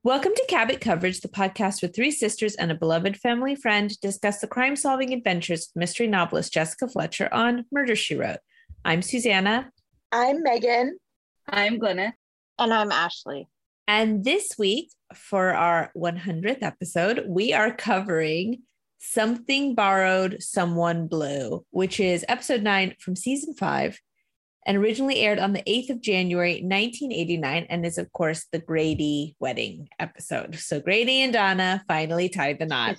Welcome to Cabot Coverage, the podcast where three sisters and a beloved family friend discuss the crime-solving adventures of mystery novelist Jessica Fletcher on Murder, She Wrote. I'm Susanna. I'm Megan. I'm Glenna. And I'm Ashley. And this week, for our 100th episode, we are covering Something Borrowed, Someone Blue, which is episode 9 from season 5, and originally aired on the 8th of January, 1989, and is, of course, the Grady wedding episode. So Grady and Donna finally tied the knot.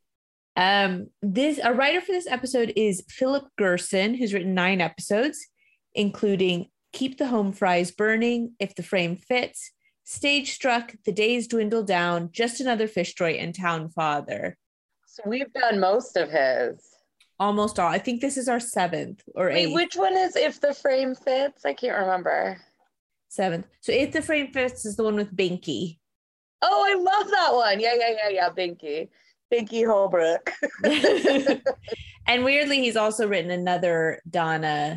Our writer for this episode is Philip Gerson, who's written 9 episodes, including Keep the Home Fries Burning, If the Frame Fits, Stage Struck, The Days Dwindle Down, Just Another Fish Story, and Town Father. So we've done most of his. Almost all. I think this is our 7th or 8th. Wait, which one is If the Frame Fits? I can't remember. 7th. So If the Frame Fits is the one with Binky. Oh, I love that one. Yeah. Binky Holbrook. And weirdly, he's also written another Donna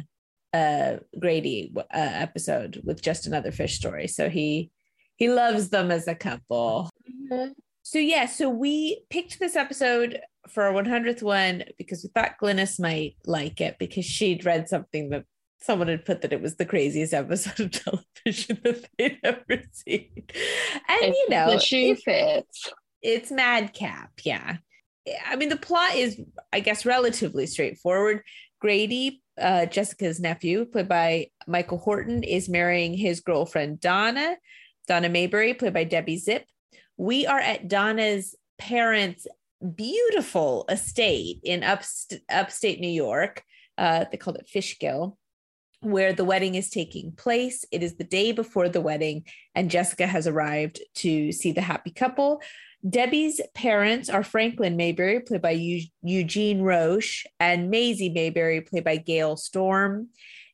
Grady episode with Just Another Fish Story. So he loves them as a couple. Mm-hmm. So we picked this episode for our 100th one because we thought Glynis might like it because she'd read something that someone had put that it was the craziest episode of television that they'd ever seen. And the shoe fits. It's madcap. Yeah. I mean, the plot is, I guess, relatively straightforward. Grady, Jessica's nephew, played by Michael Horton, is marrying his girlfriend, Donna Mayberry, played by Debbie Zipp. We are at Donna's parents' beautiful estate in upstate New York. They called it Fishkill, where the wedding is taking place. It is the day before the wedding, and Jessica has arrived to see the happy couple. Debbie's parents are Franklin Mayberry, played by Eugene Roche, and Maisie Mayberry, played by Gail Storm.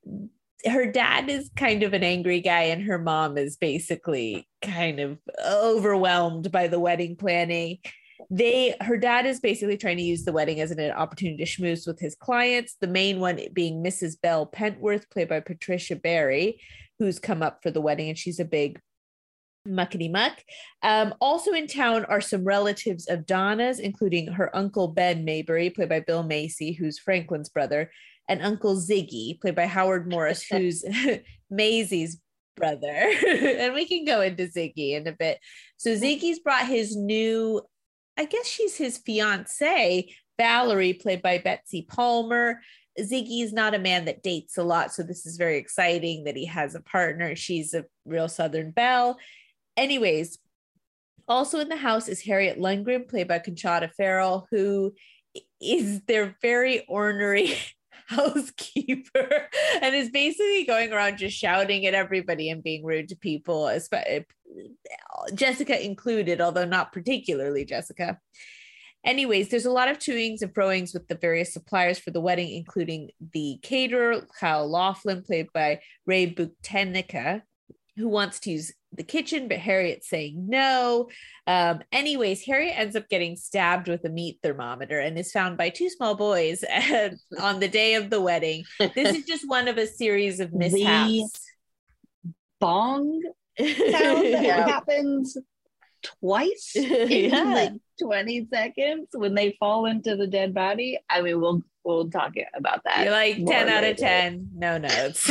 Her dad is kind of an angry guy, and her mom is basically kind of overwhelmed by the wedding planning. Her dad is basically trying to use the wedding as an opportunity to schmooze with his clients, the main one being Mrs. Belle Pentworth, played by Patricia Barry, who's come up for the wedding, and she's a big muckety muck. Also in town are some relatives of Donna's, including her uncle Ben Mayberry, played by Bill Macy, who's Franklin's brother, and Uncle Ziggy, played by Howard Morris, who's Maisie's brother. And we can go into Ziggy in a bit. So Ziggy's brought his new, I guess she's his fiance, Valerie, played by Betsy Palmer. Ziggy's not a man that dates a lot, so this is very exciting that he has a partner. She's a real Southern belle. Anyways, also in the house is Harriet Lundgren, played by Conchata Ferrell, who is their very ornery housekeeper and is basically going around just shouting at everybody and being rude to people, Jessica included, although not particularly Jessica. Anyways, there's a lot of toings and froings with the various suppliers for the wedding, including the caterer, Kyle Laughlin, played by Ray Buktenica, who wants to use the kitchen, but Harriet's saying no. Anyways, Harriet ends up getting stabbed with a meat thermometer and is found by 2 small boys on the day of the wedding. This is just one of a series of mishaps. The bong sound that happens twice in like 20 seconds when they fall into the dead body. I mean, we'll talk about that. You're like 10 out of 10, no notes.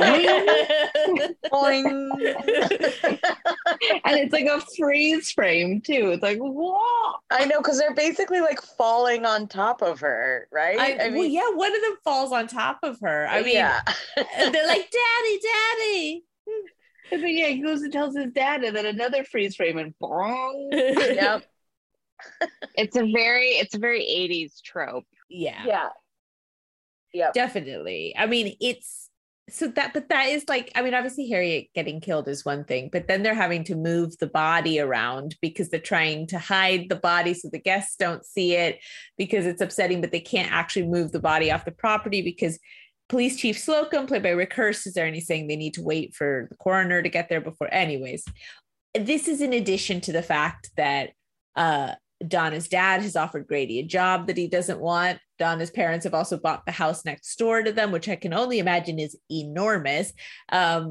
And it's like a freeze frame too. It's like, whoa. I know, because they're basically like falling on top of her, right? I mean, yeah, one of them falls on top of her. I mean, yeah. They're like, daddy. And then he goes and tells his dad, and then another freeze frame and bong. Yep. It's a very 80s trope. Yeah. Definitely. I mean, but that is like, I mean, obviously Harriet getting killed is one thing, but then they're having to move the body around because they're trying to hide the body so the guests don't see it because it's upsetting, but they can't actually move the body off the property because Police Chief Slocum, played by Rick Hurst, is there, and he's saying they need to wait for the coroner to get there before. Anyways, this is in addition to the fact that Donna's dad has offered Grady a job that he doesn't want. Donna's parents have also bought the house next door to them, which I can only imagine is enormous.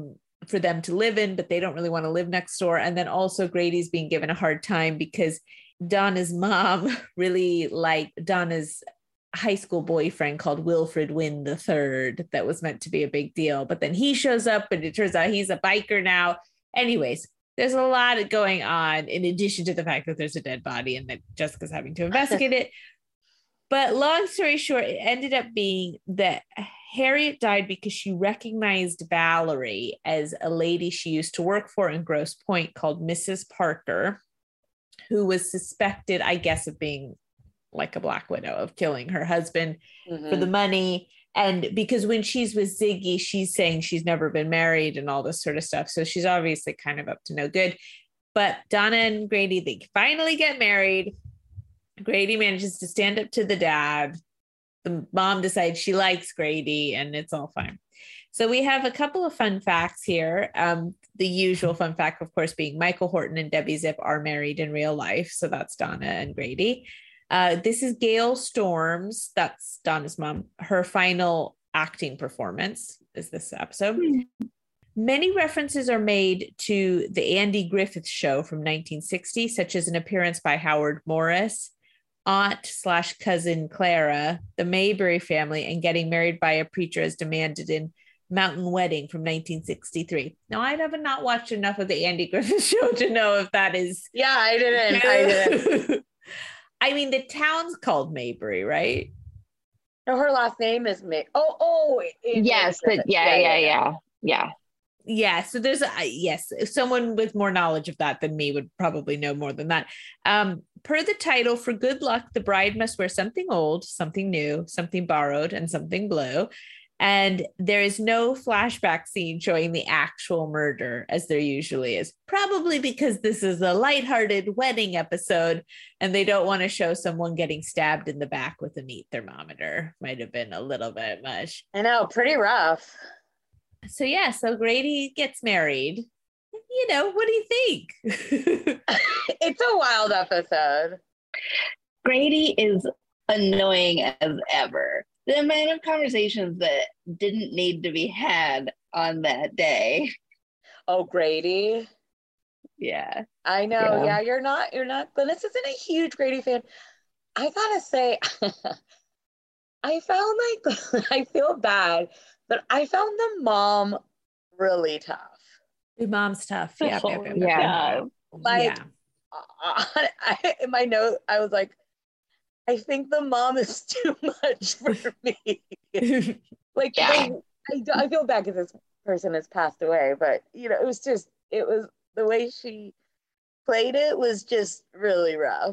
for them to live in, but they don't really want to live next door. And then also Grady's being given a hard time because Donna's mom really liked Donna's high school boyfriend called Wilfred Wynn III. That was meant to be a big deal. But then he shows up and it turns out he's a biker now. Anyways, there's a lot going on in addition to the fact that there's a dead body and that Jessica's having to investigate it. But long story short, it ended up being that Harriet died because she recognized Valerie as a lady she used to work for in Grosse Pointe called Mrs. Parker, who was suspected, I guess, of being like a Black Widow, of killing her husband for the money. And because when she's with Ziggy, she's saying she's never been married and all this sort of stuff. So she's obviously kind of up to no good. But Donna and Grady, they finally get married. Grady manages to stand up to the dad. The mom decides she likes Grady and it's all fine. So we have a couple of fun facts here. The usual fun fact, of course, being Michael Horton and Debbie Zip are married in real life. So that's Donna and Grady. This is Gail Storms, that's Donna's mom. Her final acting performance is this episode. Many references are made to the Andy Griffith Show from 1960, such as an appearance by Howard Morris, aunt/cousin Clara, the Mayberry family, and getting married by a preacher as demanded in Mountain Wedding from 1963. Now, I have not watched enough of the Andy Griffith Show to know if that is. Yeah, I didn't. I mean, the town's called Mayberry, right? No, her last name is May. Yes, but yeah. Yeah, so there's yes, someone with more knowledge of that than me would probably know more than that. Per the title, for good luck, the bride must wear something old, something new, something borrowed, and something blue. And there is no flashback scene showing the actual murder as there usually is, probably because this is a lighthearted wedding episode and they don't want to show someone getting stabbed in the back with a meat thermometer. Might have been a little bit much. I know, pretty rough. So yeah, so Grady gets married. You know, what do you think? It's a wild episode. Grady is annoying as ever. The amount of conversations that didn't need to be had on that day. Oh, Grady. Yeah. I know. Yeah, you're not. Glynis isn't a huge Grady fan. I gotta say, I found I feel Oh, bad, but I found the mom really tough. The mom's tough. Yeah. In my note, I was like, I think the mom is too much for me. I feel bad because this person has passed away, but it was the way she played it was just really rough.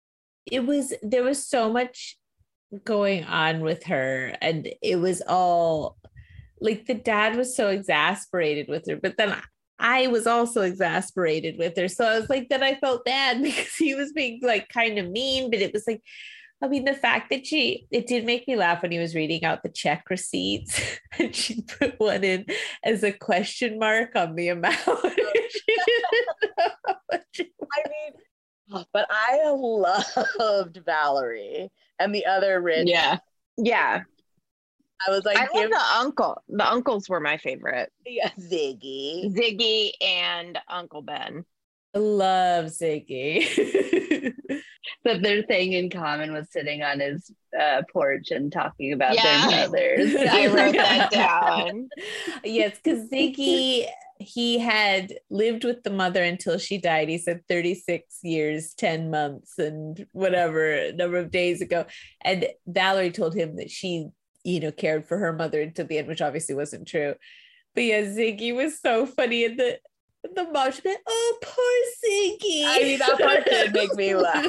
There was so much going on with her, and it was all like the dad was so exasperated with her, but then I was also exasperated with her. So I was like, then I felt bad because he was being like kind of mean, but it was like, I mean, the fact that it did make me laugh when he was reading out the check receipts and she put one in as a question mark on the amount. She didn't know how much it was. I mean, but I loved Valerie and the other rich. Yeah. I was like, I love the uncle. The uncles were my favorite. Yeah, Ziggy and Uncle Ben. I love Ziggy. But their thing in common was sitting on his porch and talking about their mothers. I wrote that down. Yes, because Ziggy, he had lived with the mother until she died. He said 36 years, 10 months, and whatever number of days ago. And Valerie told him that she, cared for her mother until the end, which obviously wasn't true. But yeah, Ziggy was so funny. And the mom should be, oh, poor Ziggy. I mean, that part did make me laugh.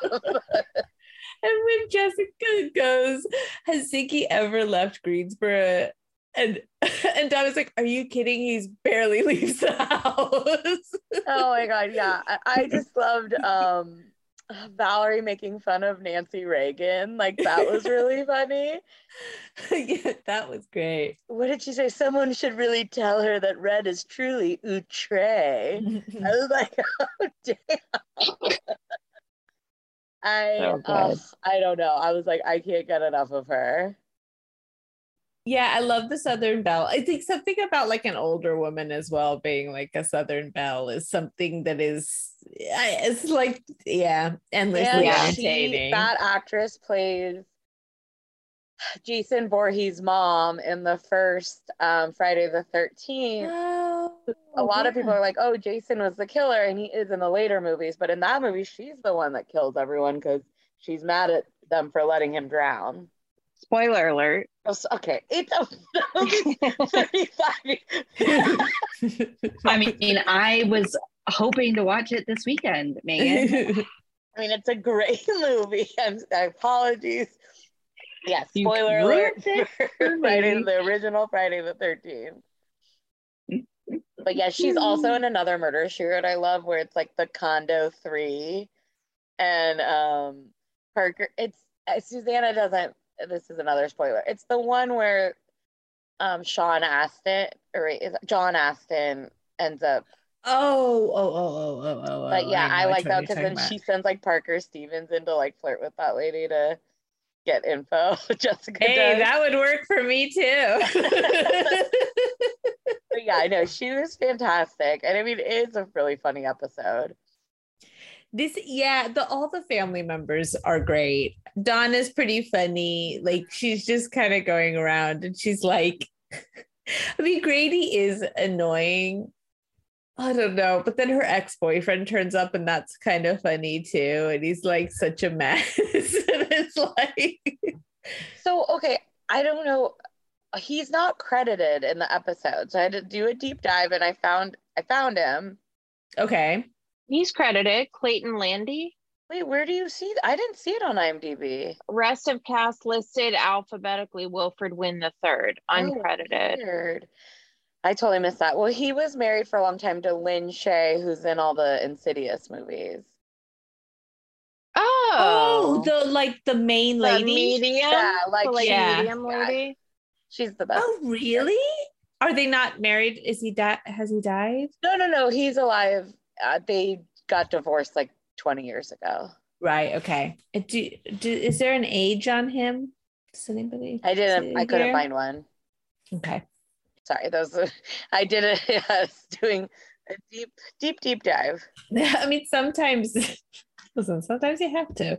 And when Jessica goes, has Ziggy ever left Greensboro? And Donna's like, are you kidding? He's barely leaves the house. Oh my God, yeah. I just loved Valerie making fun of Nancy Reagan. Like, that was really funny. Yeah, that was great. What did she say? Someone should really tell her that red is truly outre. I was like, oh, damn. I don't know. I was like, I can't get enough of her. Yeah, I love the Southern Belle. I think something about like an older woman as well being like a Southern Belle is something that is, it's like, yeah, endlessly And entertaining. that actress plays Jason Voorhees' mom in the first Friday the 13th. Oh, A lot of people yeah. are like, oh, Jason was the killer, and he is in the later movies. But in that movie, she's the one that kills everyone because she's mad at them for letting him drown. Spoiler alert. Oh, okay, it's a 35. I mean, I was hoping to watch it this weekend, Megan. I mean, it's a great movie. Apologies. Yeah, You spoiler alert ruined it for me. the original Friday the 13th. But yeah, she's also in another murder she wrote I love, where it's like the Condo 3. And Parker, it's Susanna doesn't, this is another spoiler. It's the one where John Astin ends up. But yeah, I like that because then she sends like Parker Stevens in to like flirt with that lady to get info. Jessica Hey, does. that would work for me too. But yeah, I know she was fantastic, and I mean, it's a really funny episode. All the family members are great. Donna's pretty funny. Like she's just kind of going around and she's like, I mean, Grady is annoying. I don't know, but then her ex-boyfriend turns up and that's kind of funny too. And he's like such a mess. And it's like, so okay, I don't know. He's not credited in the episode, so I had to do a deep dive, and I found him. okay. He's credited Clayton Landy. Wait, where do you see that? I didn't see it on IMDb. Rest of cast listed alphabetically. Wilfred Wynn III, uncredited. Weird. I totally missed that. Well, he was married for a long time to Lynn Shay, who's in all the Insidious movies. Oh, the main lady. medium, Yeah, like medium lady. She's the best. Oh, really? Are they not married? Has he died? No. He's alive. They got divorced like 20 years ago. Right. Okay. Is there an age on him? Does anybody? I couldn't find one. Okay. Sorry, I did it. I was doing a deep dive. I mean, sometimes you have to.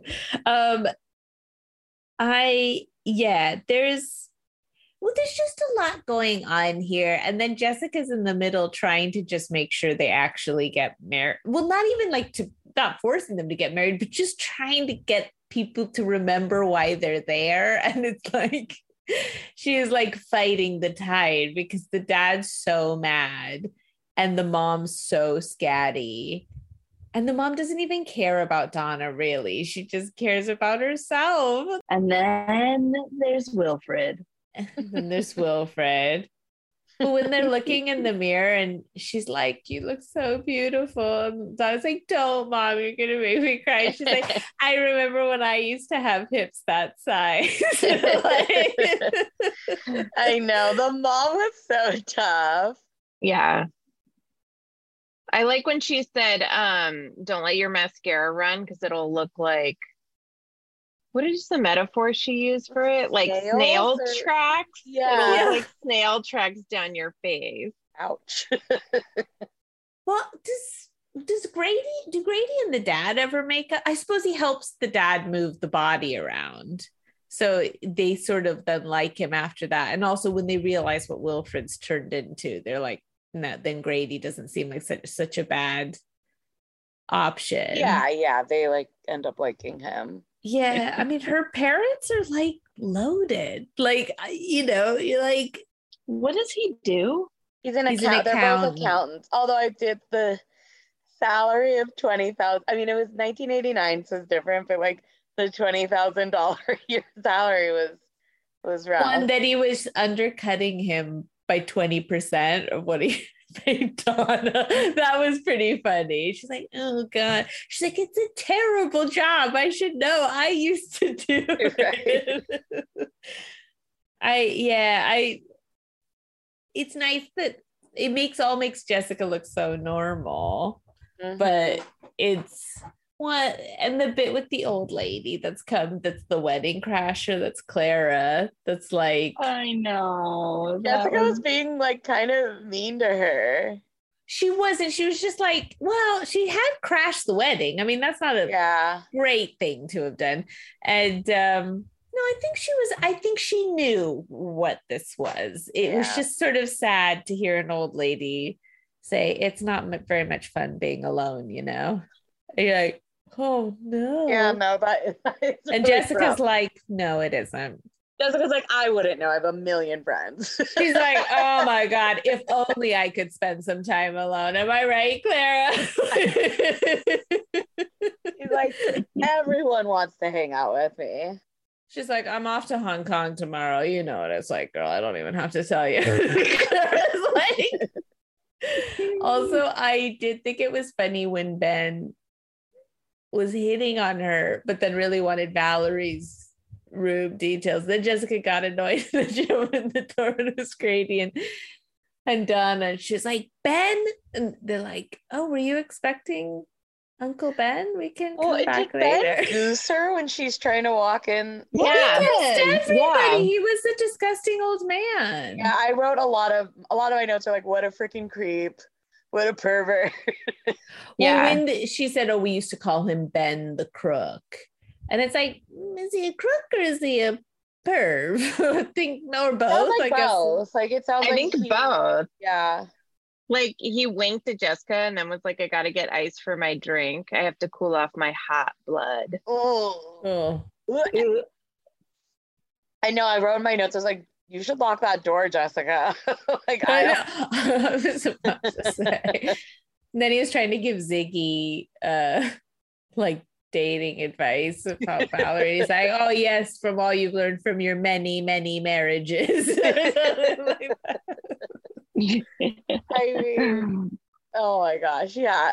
There's just a lot going on here. And then Jessica's in the middle trying to just make sure they actually get married. Well, not even not forcing them to get married, but just trying to get people to remember why they're there. And it's like, she is like fighting the tide because the dad's so mad and the mom's so scatty. And the mom doesn't even care about Donna, really. She just cares about herself. And then there's Wilfred. And then there's Wilfred. But when they're looking in the mirror and she's like, you look so beautiful. And Donna's like, don't, Mom, you're going to make me cry. She's like, I remember when I used to have hips that size. I know. The mom was so tough. Yeah. I like when she said, don't let your mascara run because it'll look like, what is the metaphor she used for it? Like snail tracks? Yeah. It'll look like snail tracks down your face. Ouch. Well, do Grady and the dad ever make I suppose he helps the dad move the body around. So they sort of then like him after that. And also when they realize what Wilfred's turned into, they're like, no, then Grady doesn't seem like such a bad option. Yeah. They like end up liking him. Yeah. I mean, her parents are like loaded. Like, you're like, what does he do? He's an accountant. They're both accountants. Although I did the salary of $20,000. I mean, it was 1989, so it's different, but like the $20,000 a year salary was rough. One that he was undercutting him by 20% of what he paid Donna. That was pretty funny. She's like, oh God. She's like, it's a terrible job. I should know. I used to do it. It's nice that it makes Jessica look so normal, but it's What? And the bit with the old lady that's the wedding crasher, that's Clara, that's like, I know. Jessica was being like kind of mean to her. she wasn't. She was just like, well, she had crashed the wedding. I mean, that's not a great thing to have done. And no, I think she knew what this was. It was just sort of sad to hear an old lady say, it's not very much fun being alone, you know? And you're like, oh no. Yeah, no, that is and really Jessica's rough. like, no, it isn't. Jessica's like, I wouldn't know. I have a million friends. She's like, oh my God, if only I could spend some time alone. Am I right, Clara? She's like, everyone wants to hang out with me. She's like, I'm off to Hong Kong tomorrow. You know what it's like, girl. I don't even have to tell you. Also, I did think it was funny when Ben was hitting on her, but then really wanted Valerie's room details. Then Jessica got annoyed that she opened the door and it was Grady and Donna. And she's like, Ben? And they're like, oh, were you expecting Uncle Ben? We can come back later. Ben goose her when she's trying to walk in? Yeah, everybody. He was a disgusting old man. Yeah, I wrote a lot of my notes are like, what a freaking creep. What a pervert. When she said, oh, we used to call him Ben the Crook. And it's like, is he a crook or is he a perv? I think, or both. Like both. Like it sounds I think both. Yeah. Like he winked at Jessica and then was like, I gotta get ice for my drink. I have to cool off my hot blood. Oh. I know. I wrote in my notes. I was like, you should lock that door, Jessica. Like I was about to say. And then he was trying to give Ziggy like dating advice about Valerie. He's like, oh yes, from all you've learned from your many, many marriages. I mean, oh my gosh, yeah.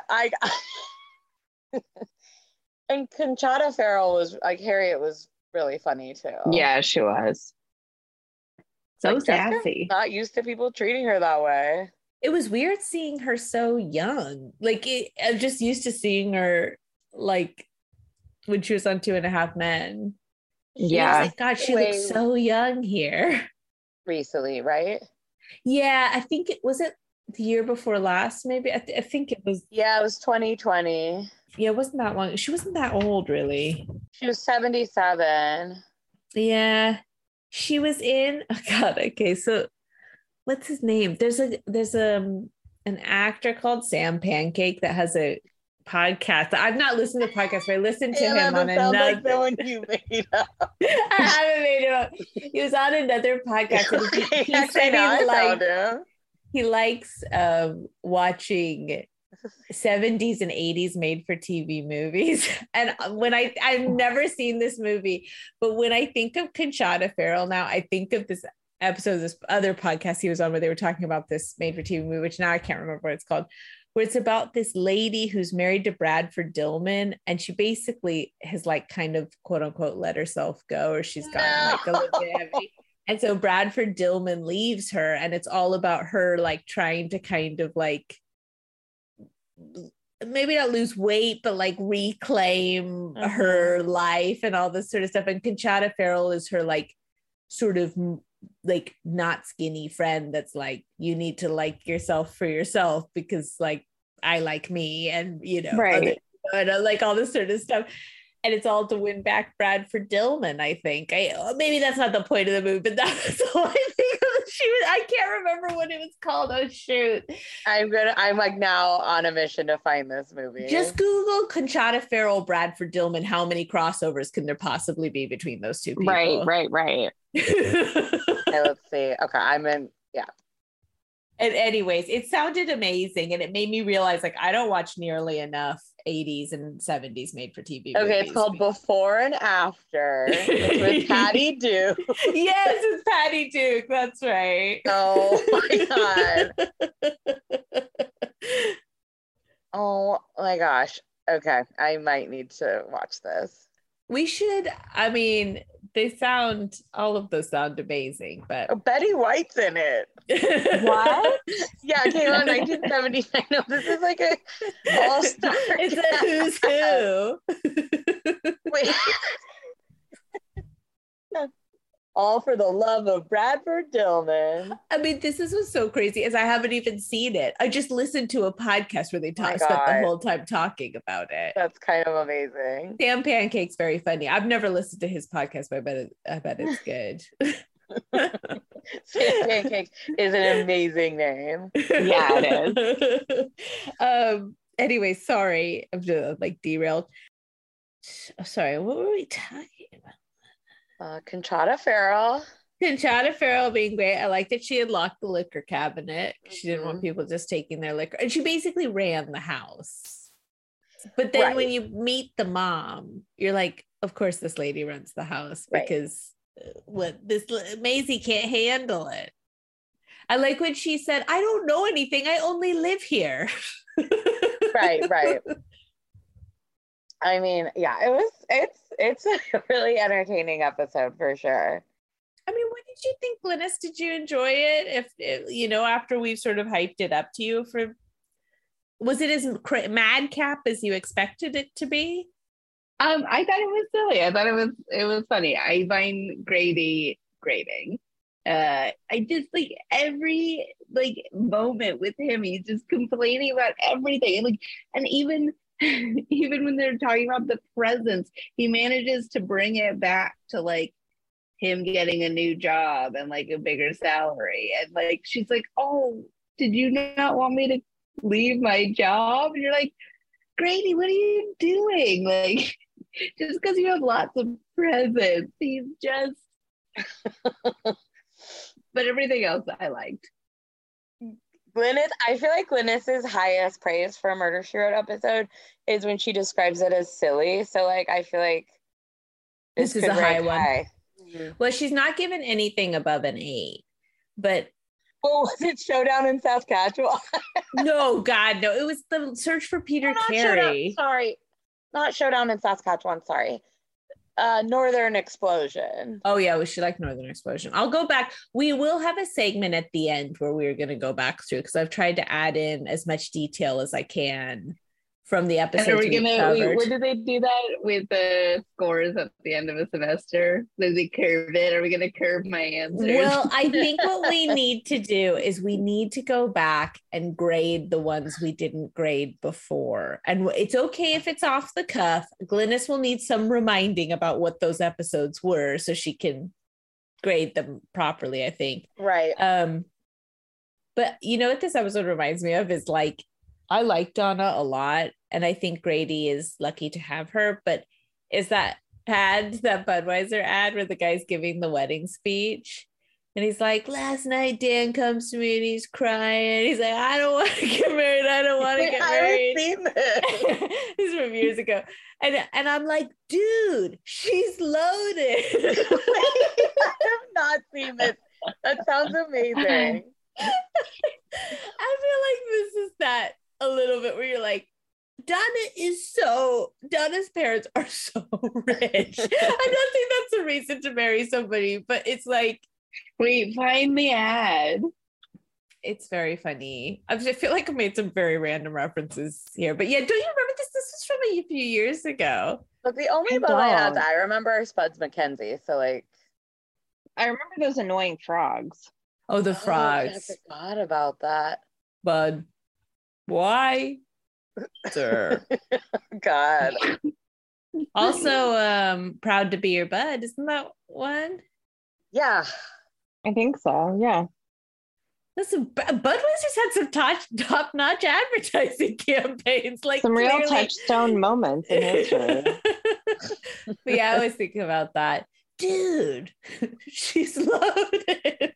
And Conchata Farrell was like, Harriet was really funny too. Yeah, she was. So sassy. Not used to people treating her that way. It was weird seeing her so young. Like I'm just used to seeing her like when she was on 2.5 Men. Yeah. Like, God, she looks so young here. Recently, right? Yeah, I think it was the year before last, maybe. I think it was. Yeah, it was 2020. Yeah, it wasn't that long. She wasn't that old, really. She was 77. Yeah. She was in, oh God, okay, so what's his name? There's an actor called Sam Pancake that has a podcast. I've not listened to the podcast, but I listened to him on another. Like the one you made up. I haven't made it up. He was on another podcast. And he said he likes watching 70s and 80s made for TV movies. And when I've never seen this movie, but when I think of Conchata Farrell now, I think of this episode of this other podcast he was on where they were talking about this made for TV movie, which now I can't remember what it's called, where it's about this lady who's married to Bradford Dillman, and she basically has like kind of quote unquote let herself go, or she's gotten like a little bit heavy. And so Bradford Dillman leaves her, and it's all about her like trying to kind of like maybe not lose weight, but like reclaim her life and all this sort of stuff. And Conchata Farrell is her like sort of like not skinny friend that's like, you need to like yourself for yourself because like I like me, and you know, right, like all this sort of stuff. And it's all to win back Bradford Dillman, I think. Maybe that's not the point of the movie, but that's all I think of. I can't remember what it was called. Oh shoot! I'm like now on a mission to find this movie. Just Google Conchata Farrell, Bradford Dillman. How many crossovers can there possibly be between those two people? Right. Okay, let's see. Okay, I'm in. Yeah. And anyways, it sounded amazing, and it made me realize like I don't watch nearly enough 80s and 70s made for TV movies. Okay, it's called Before and After. It's with Patty Duke. Yes, it's Patty Duke. That's right. Oh my God. Oh my gosh. Okay, I might need to watch this. We should. I mean, all of those sound amazing, but Betty White's in it. What? Yeah, it came out in 1979. No, this is like a all-star. It's a who's who. Wait. All for the love of Bradford Dillman. I mean, this is what's so crazy is I haven't even seen it. I just listened to a podcast where they spent the whole time talking about it. That's kind of amazing. Sam Pancake's very funny. I've never listened to his podcast, but I bet it's good. Sam Pancake is an amazing name. Yeah, it is. Anyway, sorry, I'm just like derailed. Sorry, what were we talking about? Conchata Ferrell. Conchata Ferrell being great. I like that she had locked the liquor cabinet. She didn't want people just taking their liquor. And she basically ran the house. But then when you meet the mom, you're like, of course this lady runs the house because Maisie can't handle it. I like when she said, I don't know anything. I only live here. Right. I mean, yeah, it's a really entertaining episode for sure. I mean, what did you think, Glynis? Did you enjoy it? If after we've sort of hyped it up to you, was it as madcap as you expected it to be? I thought it was silly. I thought it was funny. I find Grady grating. I just like every moment with him, he's just complaining about everything. And even when they're talking about the presents, he manages to bring it back to him getting a new job and a bigger salary. And she's like, oh, did you not want me to leave my job? And you're like, Grady, what are you doing? Just because you have lots of presents, he's just but everything else I liked. Glynis, I feel like Glynis's highest praise for a Murder, She Wrote episode is when she describes it as silly. So I feel like this is a high one. Mm-hmm. Well, she's not given anything above an 8, but was it Showdown in Saskatchewan? No, God, no. It was the Search for Peter Carey. Sorry, not Showdown in Saskatchewan. Sorry. Northern Explosion. Oh yeah, we should like Northern Explosion. I'll go back. We will have a segment at the end where we're going to go back through because I've tried to add in as much detail as I can from the episode. When did they do that with the scores at the end of a semester? Did they curve it? Are we going to curve my answers? Well, I think what we need to do is we need to go back and grade the ones we didn't grade before. And it's okay if it's off the cuff. Glynis will need some reminding about what those episodes were so she can grade them properly, I think. Right. But you know what this episode reminds me of is I like Donna a lot, and I think Grady is lucky to have her, but is that Budweiser ad where the guy's giving the wedding speech and he's like, last night Dan comes to me and he's crying. He's like, I don't want to get married. I don't want to get married. I've seen this. This is from years ago. And I'm like, dude, she's loaded. I have not seen this. That sounds amazing. I feel like this is that a little bit where you're like, Donna's parents are so rich. I'm not saying that's a reason to marry somebody, but it's like, wait, find the ad. It's very funny. I feel like I made some very random references here, but yeah, don't you remember this? This was from a few years ago. Look, the only Bud ads I remember are Spuds MacKenzie. So I remember those annoying frogs. Oh, the frogs. I forgot about that. Bud. Why? Sir. God. Also, Proud to Be Your Bud. Isn't that one? Yeah. I think so. Yeah. Listen, Budweiser's had some top-notch advertising campaigns. Some real touchstone moments in history. But yeah, I always think about that. Dude, she's loaded.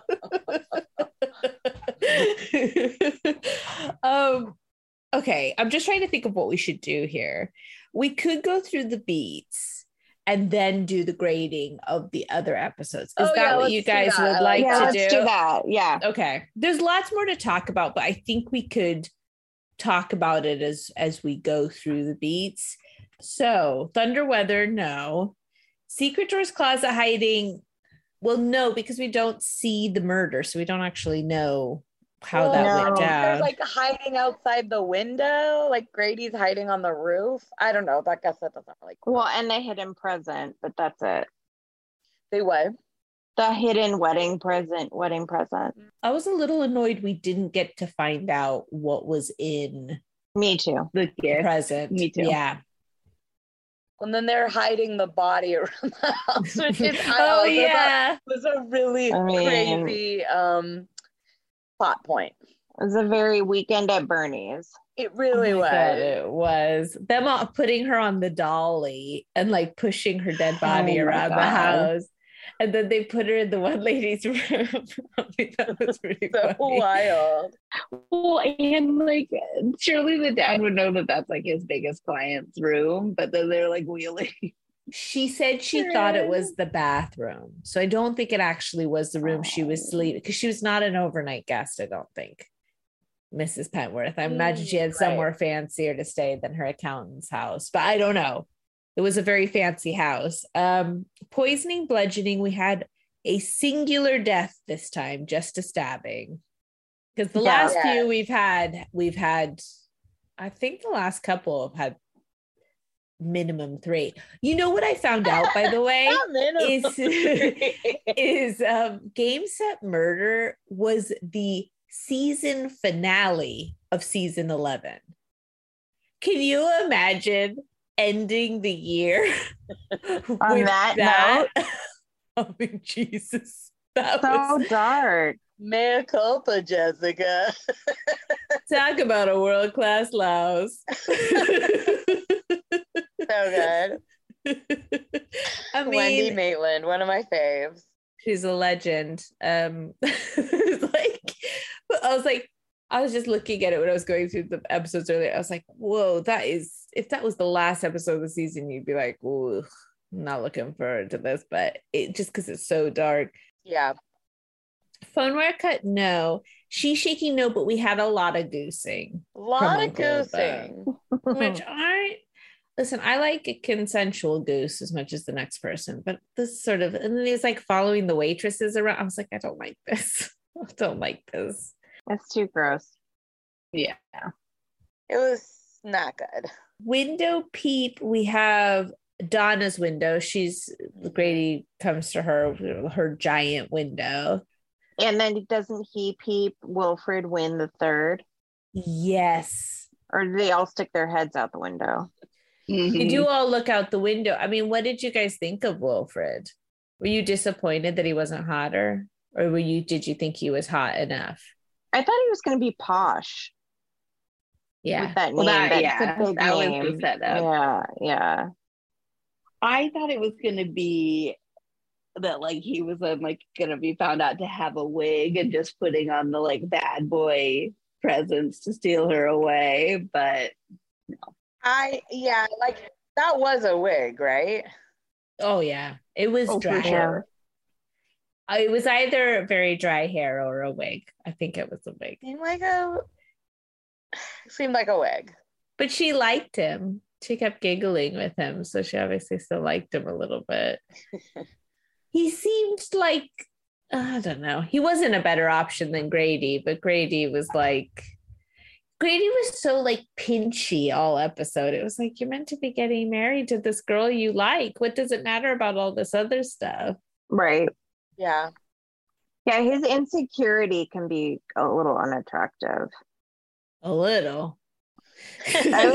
Okay, I'm just trying to think of what we should do here. We could go through the beats and then do the grading of the other episodes. Is that what you guys would like to do? Let's do that. Yeah. Okay. There's lots more to talk about, but I think we could talk about it as we go through the beats. So, Thunder Weather, no. Secret Doors Closet Hiding Well, no, because we don't see the murder, so we don't actually know how that went down. They're like hiding outside the window, like Grady's hiding on the roof. I don't know. I guess that doesn't really. Well, and the hidden present, but that's it. They what? The hidden wedding present. I was a little annoyed we didn't get to find out what was in Me too. The gift. present. Me too. Yeah. And then they're hiding the body around the house, which is was a really crazy plot point. It was a very Weekend at Bernie's. It really was. God, it was them all putting her on the dolly and like pushing her dead body around the house. And then they put her in the one lady's room. I mean, that was pretty so funny. wild. Well, and like, surely the dad would know that that's like his biggest client's room, but then they're like wheeling. She said she thought it was the bathroom. So I don't think it actually was the room she was sleeping, because she was not an overnight guest, I don't think. Mrs. Pentworth. I imagine she had somewhere fancier to stay than her accountant's house, but I don't know. It was a very fancy house. Poisoning, bludgeoning. We had a singular death this time, just a stabbing. Because the last few we've had, I think the last couple have had minimum 3. You know what I found out, by the way, is Game Set Murder was the season finale of season 11. Can you imagine ending the year on that note? I mean, Jesus, that so was dark. Mea culpa, Jessica. Talk about a world-class louse. So good. I mean, Wendy Maitland, one of my faves. She's a legend. I was just looking at it when I was going through the episodes earlier. I was like, whoa, if that was the last episode of the season, you'd be like, ooh, I'm not looking forward to this, but it just because it's so dark. Yeah. Phone wire cut, no. She's shaking, no, but we had a lot of goosing. Which listen, I like a consensual goose as much as the next person, but this sort of, and then he was like following the waitresses around. I was like, I don't like this. I don't like this. It's too gross. Yeah. It was not good. Window peep, we have Donna's window. Grady comes to her giant window. And then doesn't he peep Wilfred win the third? Yes. Or do they all stick their heads out the window? Mm-hmm. They do all look out the window. I mean, what did you guys think of Wilfred? Were you disappointed that he wasn't hotter? Or did you think he was hot enough? I thought he was going to be posh. Yeah. With that name. That was the setup. Yeah. I thought it was going to be that like he was like going to be found out to have a wig and just putting on the like bad boy presence to steal her away, but no. Like that was a wig, right? Oh yeah, it was dry hair. It was either very dry hair or a wig. I think it was a wig. Seemed like a wig. But she liked him. She kept giggling with him, so she obviously still liked him a little bit. He seemed like, I don't know. He wasn't a better option than Grady, but Grady was so like pinchy all episode. It was like, you're meant to be getting married to this girl you like. What does it matter about all this other stuff? Right. Yeah. Yeah, his insecurity can be a little unattractive. A little. I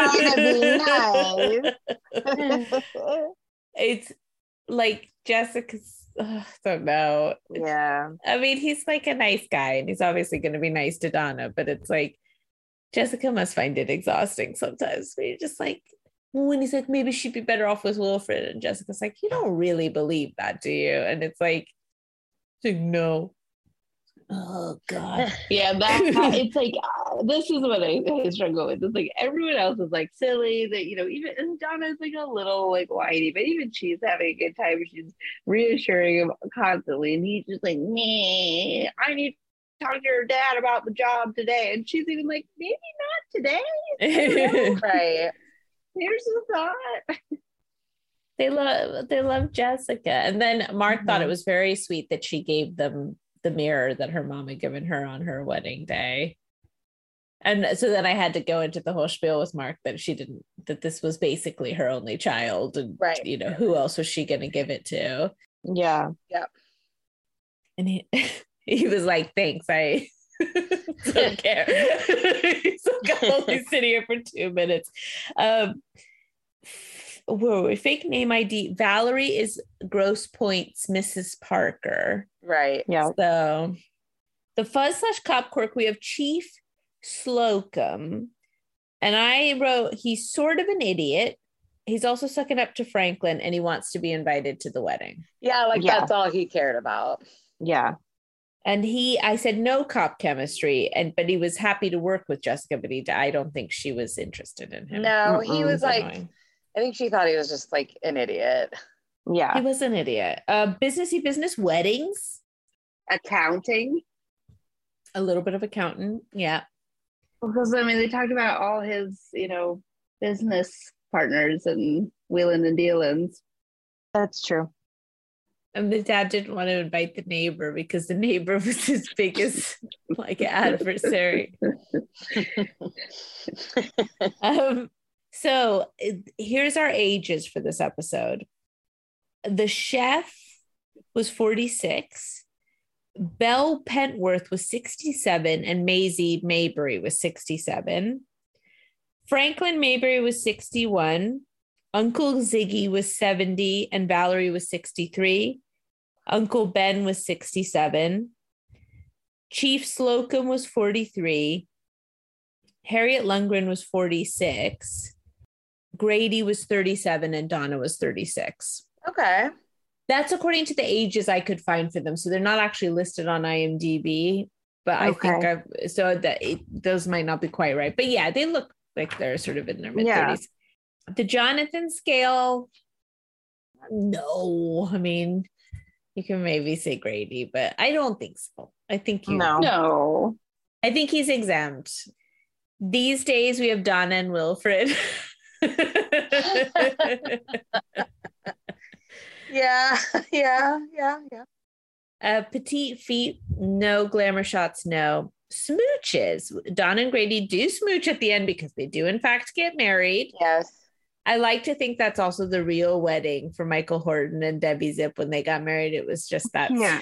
was trying to be nice. It's like Jessica's, I don't know. Yeah. I mean, he's like a nice guy and he's obviously going to be nice to Donna, but it's like, Jessica must find it exhausting sometimes. Where you're just like, when he's like, maybe she'd be better off with Wilfred, and Jessica's like, you don't really believe that, do you? And it's like no. Oh God. Yeah, it's like this is what I struggle with. It's like everyone else is like silly that even Donna's like a little like whiny, but even she's having a good time. She's reassuring him constantly, and he's just like, "Me, I need to talk to your dad about the job today," and she's even like, "Maybe not today." Right. Here's the thought. love Jessica. And then Mark thought it was very sweet that she gave them the mirror that her mom had given her on her wedding day. And so then I had to go into the whole spiel with Mark that this was basically her only child. And, Right. you know, who else was she going to give it to? Yeah. And he was like, thanks, I don't care. He's like, I'll only sit here for 2 minutes. Whoa, fake name ID. Valerie is Grosse Pointe's Mrs. Parker. Right. Yeah. So the fuzz / cop quirk, we have Chief Slocum. And I wrote, he's sort of an idiot. He's also sucking up to Franklin and he wants to be invited to the wedding. Yeah, that's all he cared about. Yeah. And I said no cop chemistry, but he was happy to work with Jessica, but I don't think she was interested in him. No, he was like, annoying. I think she thought he was just like an idiot. Yeah. He was an idiot. Businessy business weddings. Accounting. A little bit of accountant. Yeah. Because I mean, they talked about all his, business partners and wheeling and dealings. That's true. And the dad didn't want to invite the neighbor because the neighbor was his biggest adversary. So here's our ages for this episode. The chef was 46. Belle Pentworth was 67 and Maisie Maybury was 67. Franklin Maybury was 61. Uncle Ziggy was 70 and Valerie was 63. Uncle Ben was 67. Chief Slocum was 43. Harriet Lundgren was 46. Grady was 37 and Donna was 36. Okay. That's according to the ages I could find for them. So they're not actually listed on IMDb, but Okay. I think those might not be quite right. But yeah, they look like they're sort of in their mid-30s. Yeah. The Jonathan scale, no. I mean, you can maybe say Grady, but I don't think so. I think No. I think he's exempt. These days we have Donna and Wilfred. Yeah. Petite feet, no. Glamour shots, no. Smooches. Donna and Grady do smooch at the end because they do in fact get married. Yes. I like to think that's also the real wedding for Michael Horton and Debbie Zip when they got married. It was just that. Yeah.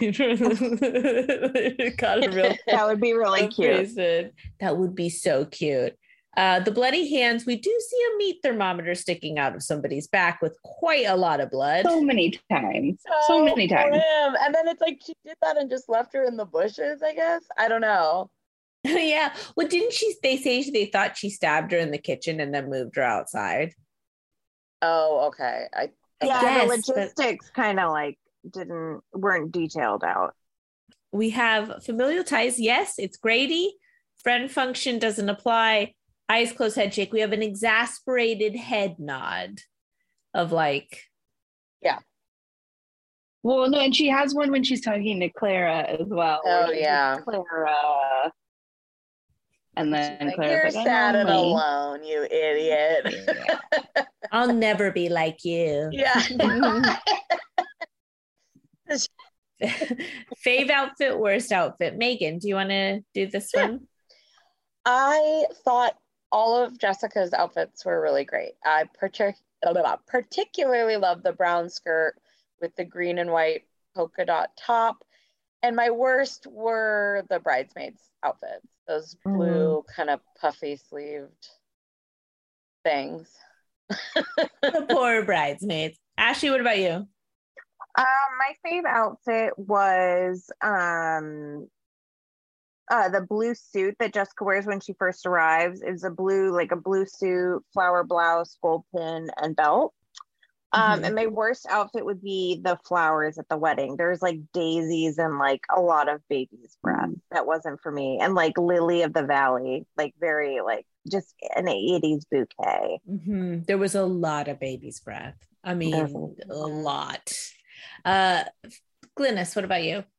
Got a real That would be really cute. reason. That would be so cute. The bloody hands, we do see a meat thermometer sticking out of somebody's back with quite a lot of blood. So many times. So many times. Him. And then it's like she did that and just left her in the bushes, I guess. I don't know. Yeah. Well, they say they thought she stabbed her in the kitchen and then moved her outside. Oh, okay. Yeah, guess, the logistics kind of weren't detailed out. We have familial ties. Yes, it's Grady. Friend function doesn't apply. Eyes closed, head shake. We have an exasperated head nod of like. Yeah. Well, no, and she has one when she's talking to Clara as well. Oh, yeah. Clara. And then Like, Clara's you're like, sad and me. alone, you idiot. I'll never be like you. Yeah. Fave outfit, worst outfit. Megan, do you want to do this one? I thought all of Jessica's outfits were really great. I particularly love the brown skirt with the green and white polka dot top. And my worst were the bridesmaids outfits. Those blue kind of puffy sleeved things. The poor bridesmaids. Ashley, what about you? My fave outfit was the blue suit that Jessica wears when she first arrives. It was a blue suit, flower blouse, gold pin, and belt. And my worst outfit would be the flowers at the wedding. There's like daisies and like a lot of baby's breath. That wasn't for me. And like Lily of the Valley, like very like just an 80s bouquet. There was a lot of baby's breath. I mean, a lot. Glynis, what about you?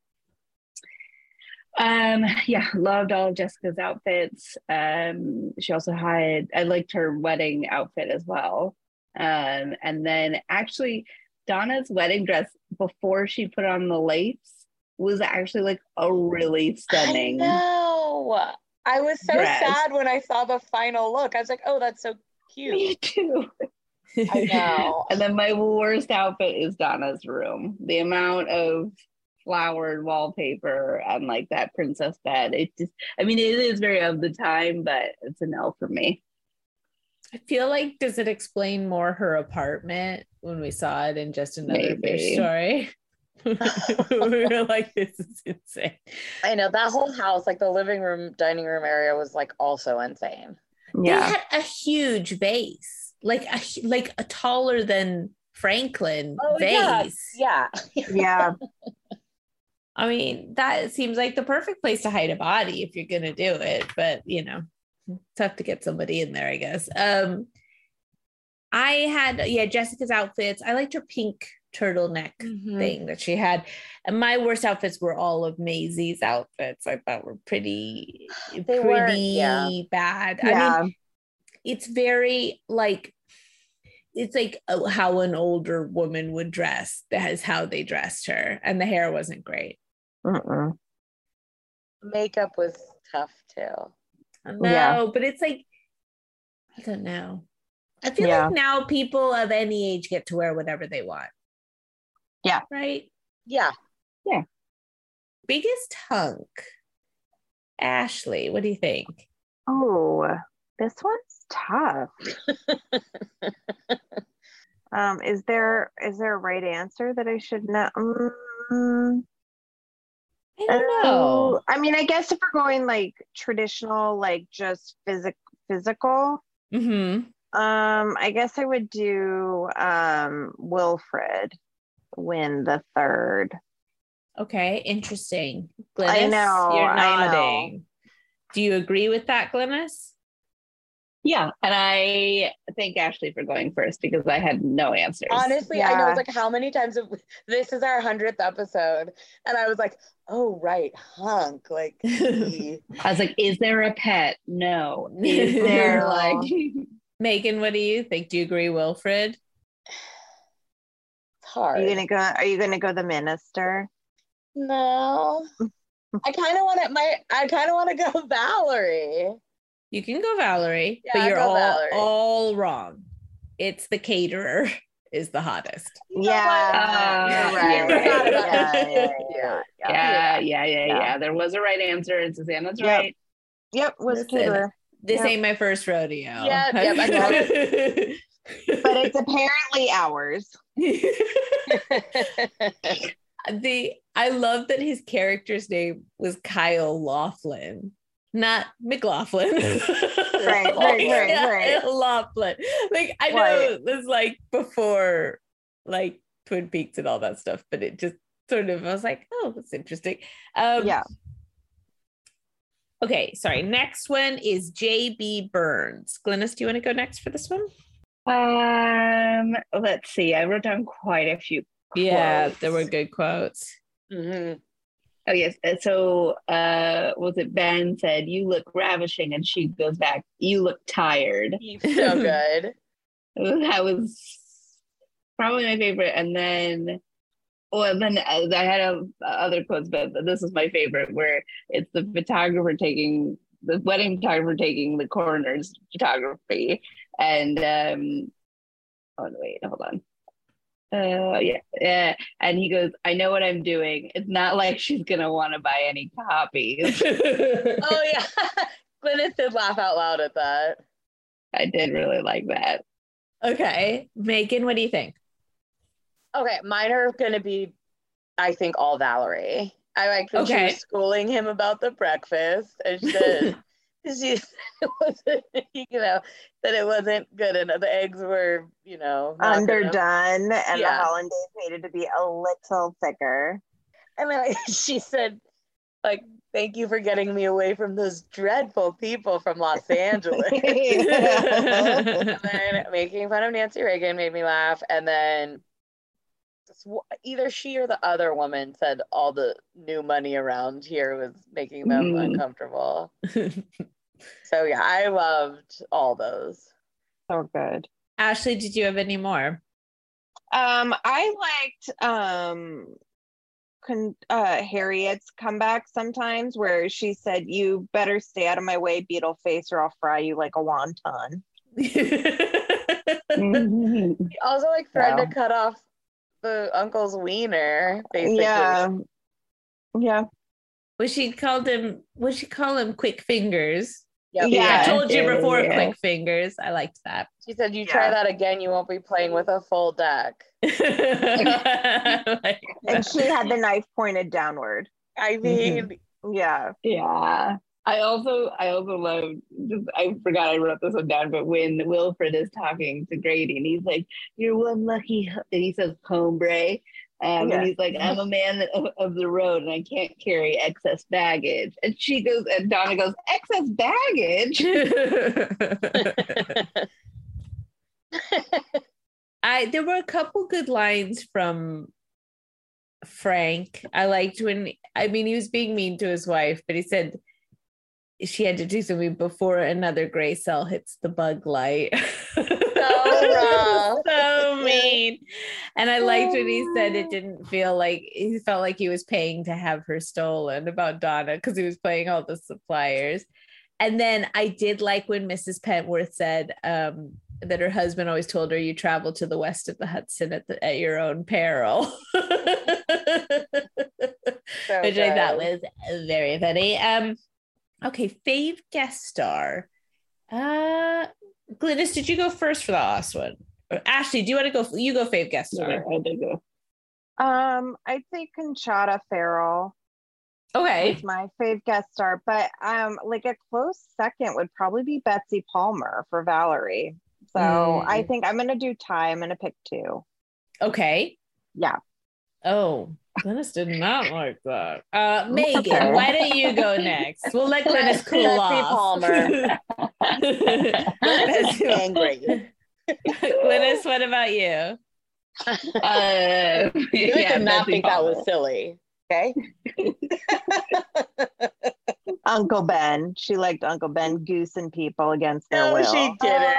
Yeah, loved all of Jessica's outfits. She also I liked her wedding outfit as well. And then actually Donna's wedding dress before she put on the lace was actually like a really stunning. I know. I was so dress. sad when I saw the final look. I was like, oh, that's so cute. Me too. I know. And then my worst outfit is Donna's room. The amount of flowered wallpaper and like that princess bed. It just, I mean, it is very of the time, but it's an L for me. I feel like, does it explain more her apartment when we saw it in Just Another Maybe. Fish Story? We were like, this is insane. I know that whole house, like the living room, dining room area was like also insane. They had a huge vase, like a taller than Franklin vase. Yeah. Yeah. I mean, that seems like the perfect place to hide a body if you're gonna do it, but you know, tough to get somebody in there, I guess. I had Jessica's outfits. I liked her pink turtleneck thing that she had. And my worst outfits were all of Maisie's outfits. I thought were pretty bad. Yeah. I mean, it's very like, it's like how an older woman would dress. That is how they dressed her. And the hair wasn't great. Makeup was tough too. No, but it's like, I don't know. I feel like now people of any age get to wear whatever they want. Yeah. Right? Yeah. Yeah. Biggest hunk. Ashley, what do you think? Oh, this one's tough. Is there a right answer that I should know? I don't know. I mean, I guess if we're going like traditional, like just physical, I guess I would do Wilfred win the third. Okay, interesting. Glynis, I know, you're I nodding. know. Do you agree with that, Glynis? Yeah, and I thank Ashley for going first because I had no answers. Honestly, I know it's like how many times this is our 100th episode, and I was like, oh right, hunk. Like, I was like, is there a pet? No. Is there like Megan? What do you think? Do you agree, Wilfred? It's hard. Are you gonna go the minister? No, I kind of want to go Valerie. You can go Valerie, Yeah, but you're Valerie. all wrong. It's the caterer is the hottest. Yeah, yeah. There was a right answer, and Susanna's right. Yep, was caterer. This ain't my first rodeo. Yep. But it's apparently ours. I love that his character's name was Kyle Laughlin, not McLaughlin. Right. Laughlin. Like, I know this like before like Twin Peaks and all that stuff, but it just sort of, I was like, oh, that's interesting. Okay, sorry. Next one is J.B. Burns. Glynis, do you want to go next for this one? Let's see. I wrote down quite a few quotes. Yeah, there were good quotes. Oh yes. So was it Ben said, "You look ravishing," and she goes back, "You look tired." He's so good. That was probably my favorite. And then I had other quotes, but this is my favorite, where it's the wedding photographer taking the coroner's photography, and hold on. And he goes, "I know what I'm doing. It's not like she's gonna want to buy any copies." Oh yeah, Glynis did laugh out loud at that. I did really like that. Okay, Megan, what do you think? Okay, mine are gonna be, I think, all Valerie. I like that she was schooling him about the breakfast, and she said, that it wasn't good enough. The eggs were, underdone, and the hollandaise needed to be a little thicker. And then she said, like, "Thank you for getting me away from those dreadful people from Los Angeles." And then making fun of Nancy Reagan made me laugh. And then either she or the other woman said all the new money around here was making them uncomfortable. So yeah, I loved all those. So good. Ashley, did you have any more? I liked Harriet's comeback sometimes, where she said, "You better stay out of my way, beetle face, or I'll fry you like a wonton." Also, like, threatened to cut off the uncle's wiener, basically. Yeah. Would she call him quick fingers? Yep. I told you before, Yeah. quick fingers. I liked that. She said, "You try that again, you won't be playing with a full deck." And she had the knife pointed downward. I mean, Yeah. Yeah. I also loved, I forgot I wrote this one down, but when Wilfred is talking to Grady and he's like, "You're one lucky," and he says hombre. And he's like, "I'm a man of the road and I can't carry excess baggage." And she goes, and Donna goes, "Excess baggage?" There were a couple good lines from Frank. I liked when, he was being mean to his wife, but he said she had to do something before another gray cell hits the bug light. So mean. And I liked when he said he felt like he was paying to have her stolen about Donna because he was paying all the suppliers. And then I did like when Mrs. Pentworth said that her husband always told her, "You travel to the west of the Hudson at your own peril." Which I thought was very funny. Okay, fave guest star. Glynis, did you go first for the last one? Or Ashley, do you want to go? You go fave guest star. I did go. I'd say Conchata Farrell. Okay. It's my fave guest star, but like a close second would probably be Betsy Palmer for Valerie. So I think I'm gonna do tie. I'm gonna pick 2. Okay. Yeah. Oh, Glynis did not like that. Megan, why don't you go next? We'll let Glynis cool off. Betsy Palmer. Betsy angry. Glynis, what about you? You did not think that was silly. Okay. Uncle Ben. She liked Uncle Ben goosing people against their will. She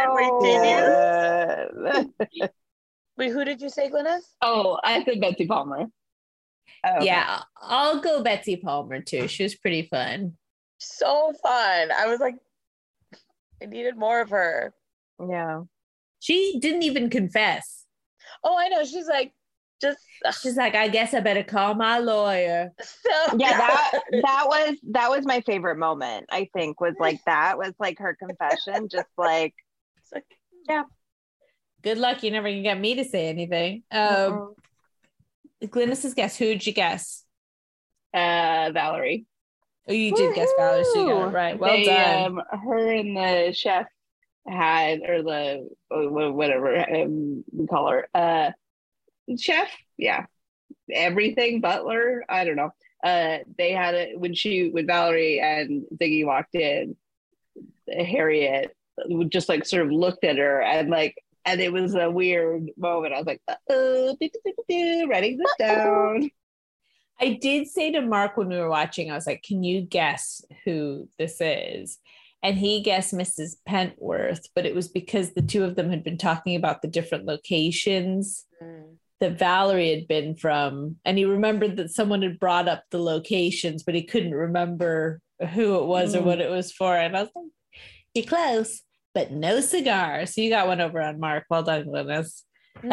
didn't. Wait, who did you say, Glynis? Oh, I said Betsy Palmer. Oh, yeah, I'll go Betsy Palmer too. She was pretty fun. So fun. I was like, I needed more of her. Yeah. She didn't even confess. Oh, I know. She's like, she's like, "I guess I better call my lawyer." So yeah, that was my favorite moment. I think was like her confession, just like, yeah. Good luck. You're never gonna get me to say anything. Glynis's guess. Who'd you guess? Valerie. Oh, you did guess Valerie, so you got it right. Well done. Her and the chef had, or the whatever we call her, chef. Yeah, everything butler. I don't know. They had it when Valerie and Ziggy walked in. Harriet just like sort of looked at her and it was a weird moment. I was like, writing this down. I did say to Mark when we were watching, I was like, "Can you guess who this is?" And he guessed Mrs. Pentworth, but it was because the two of them had been talking about the different locations that Valerie had been from. And he remembered that someone had brought up the locations, but he couldn't remember who it was or what it was for. And I was like, "You're close, but no cigar." So you got one over on Mark. Well done, Glynis.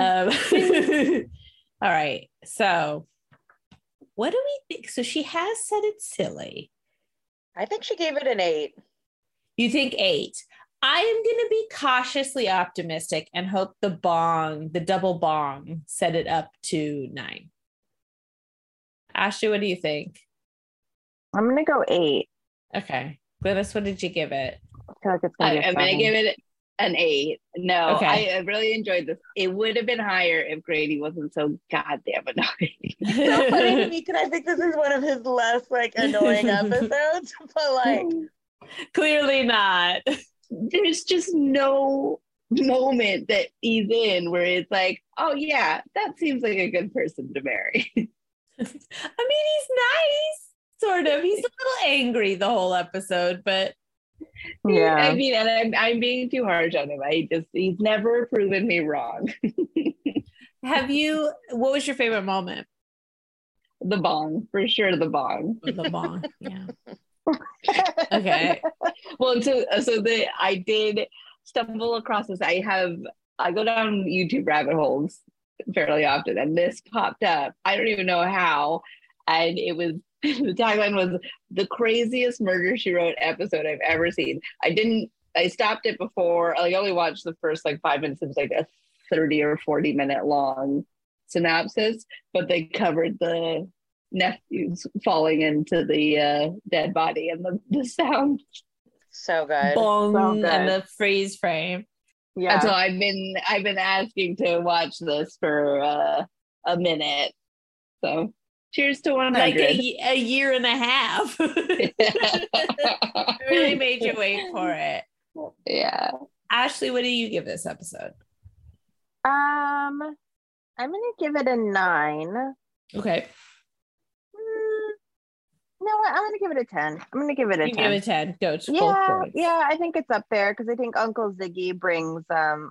All right. So what do we think? So she has said it's silly. I think she gave it an 8. You think 8? I am going to be cautiously optimistic and hope the double bong, set it up to 9. Ashley, what do you think? I'm gonna go 8. Okay. Glynis, what did you give it? I feel like it's gonna be I'm gonna give it an 8. No, Okay. I really enjoyed this. It would have been higher if Grady wasn't so goddamn annoying. So funny to me because I think this is one of his less annoying episodes, but clearly not. There's just no moment that he's in where it's like, "Oh yeah, that seems like a good person to marry." He's nice, sort of. He's a little angry the whole episode, but Yeah. I mean, and I'm being too harsh on him. He's never proven me wrong. What was your favorite moment? The bong, for sure. The bong. The bong. Yeah. Okay. Well, I did stumble across this. I go down YouTube rabbit holes fairly often, and this popped up. I don't even know how, and it was the tagline was the craziest Murder She Wrote episode I've ever seen. I stopped it before. Like, I only watched the first like 5 minutes. It was like a 30 or 40 minute long synopsis, but they covered the nephews falling into the dead body and the sound. So good. Bong So good. and the freeze frame. Yeah. And so I've been asking to watch this for a minute. So cheers to 100. Like a year and a half. Really made you wait for it. Yeah. Ashley, what do you give this episode? I'm gonna give it a 9. Okay. No, I'm gonna give it a 10. I'm gonna give it a You 10. give it 10. Go to full Yeah, points. yeah, I think it's up there because I think Uncle Ziggy brings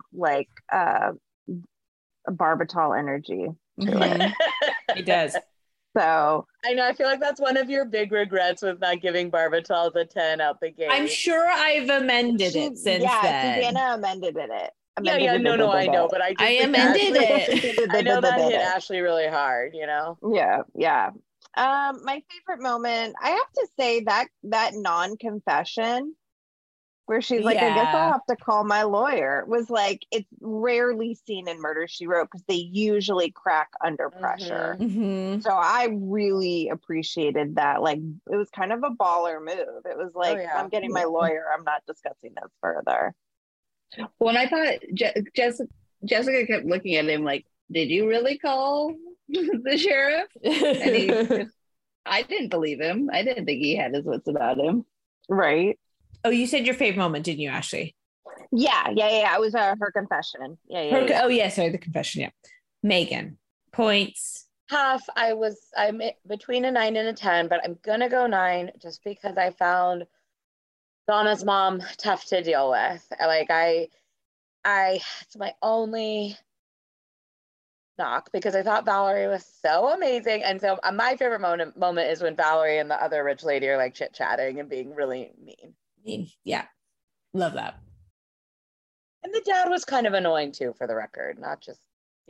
barbitol energy to it. Mhm. It does. So I know. I feel like that's one of your big regrets with not giving Barbitol the 10 out the gate. I'm sure I've amended it since then. Susanna amended it. Yeah, no, I know, but I amended it. I know that hit Ashley really hard, you know? Yeah. My favorite moment, I have to say that non-confession where she's like, I guess I'll have to call my lawyer, was like, it's rarely seen in Murder, She Wrote because they usually crack under pressure. Mm-hmm. So I really appreciated that. Like, it was kind of a baller move. It was like, I'm getting my lawyer. I'm not discussing this further. When I thought Jessica kept looking at him like, did you really call the sheriff? And I didn't believe him. I didn't think he had his wits about him. Right. Oh, you said your favorite moment, didn't you, Ashley? Yeah. It was her confession. Yeah. Oh, yeah. Sorry, the confession. Yeah. Megan, points. Half. I'm between a 9 and a 10, but I'm gonna go 9 just because I found Donna's mom tough to deal with. Like it's my only knock because I thought Valerie was so amazing. And so my favorite moment is when Valerie and the other rich lady are like chit-chatting and being really mean. Yeah. Love that. And the dad was kind of annoying too, for the record, not just,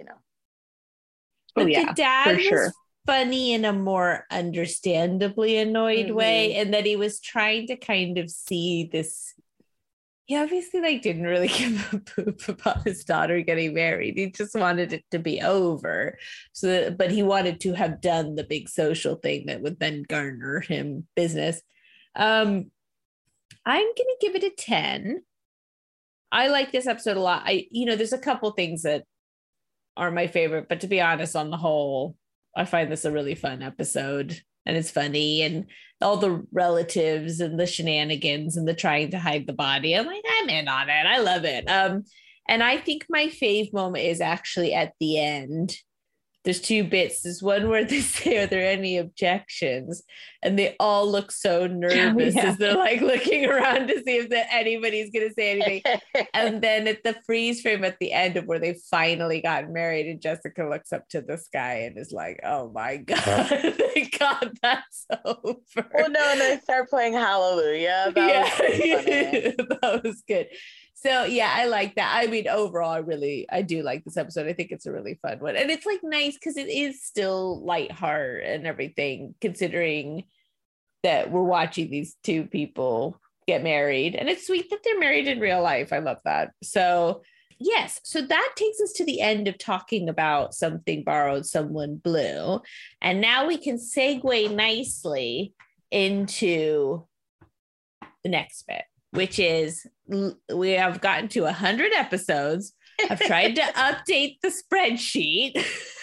But the dad was funny in a more understandably annoyed way, and that he was trying to kind of see this. He obviously didn't really give a poop about his daughter getting married. He just wanted it to be over. But he wanted to have done the big social thing that would then garner him business. I'm going to give it a 10. I like this episode a lot. There's a couple things that are my favorite, but to be honest, on the whole, I find this a really fun episode, and it's funny, and all the relatives and the shenanigans and the trying to hide the body. I'm in on it. I love it. And I think my fave moment is actually at the end. There's 2 bits. There's one where they say, are there any objections? And they all look so nervous as they're looking around to see if anybody's going to say anything. And then at the freeze frame at the end of where they finally got married, and Jessica looks up to the sky and is like, oh my God, thank God that's over. Well, no, and they start playing Hallelujah. That was funny. That was good. So yeah, I like that. I mean, overall, I do like this episode. I think it's a really fun one. And it's nice because it is still lighthearted and everything, considering that we're watching these 2 people get married. And it's sweet that they're married in real life. I love that. So yes, so that takes us to the end of talking about Something Borrowed, Someone Blue. And now we can segue nicely into the next bit, which is we have gotten to 100 episodes. I've tried to update the spreadsheet,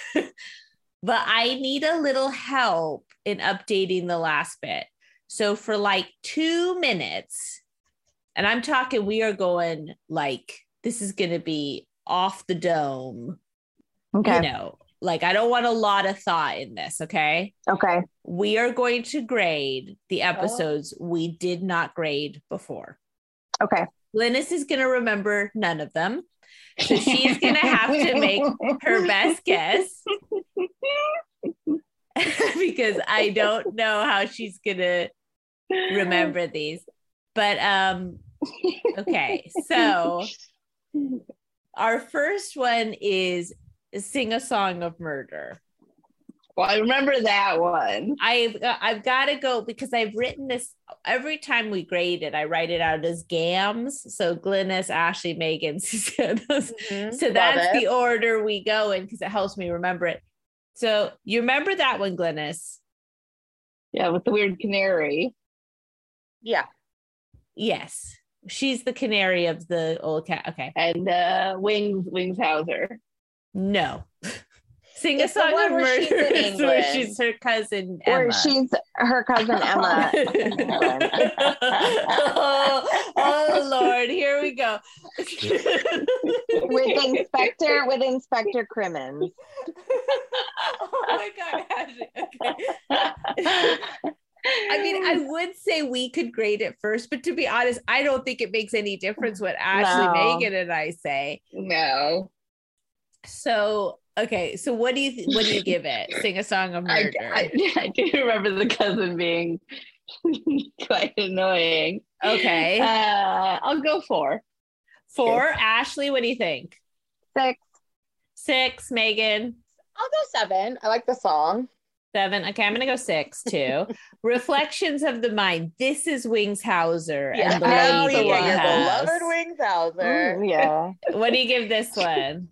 but I need a little help in updating the last bit. So for 2 minutes, and I'm talking, we are going this is going to be off the dome. Okay. I don't want a lot of thought in this. Okay. Okay. We are going to grade the episodes we did not grade before. Okay. Glynis is going to remember none of them. So she's going to have to make her best guess because I don't know how she's going to remember these. But okay, so our first one is Sing a Song of Murder. Well, I remember that one. I've got to go because I've written this every time we grade it. I write it out as GAMS. So Glynis, Ashley, Megan, Susanna. So that's the order we go in because it helps me remember it. So you remember that one, Glynis? Yeah, with the weird canary. Yeah. Yes. She's the canary of the old cat. Okay. And Wings Hauser. No. Sing a Song of Murder where she's her cousin Emma. Or she's her cousin Emma. oh Lord, here we go. with Inspector Crimmins. Oh my God, Ashley. Okay. I mean, I would say we could grade it first, but to be honest, I don't think it makes any difference what Ashley, Megan, and I say. No. So okay, so what do you give it? Sing a Song of Murder. I do remember the cousin being quite annoying. Okay. I'll go 4. 4. Ashley, what do you think? 6. 6. Megan? I'll go 7. I like the song. 7. Okay, I'm gonna go 6 too. Reflections of the Mind. This is Wings Hauser and the Lady your House. beloved Wings Hauser. Yeah. What do you give this one?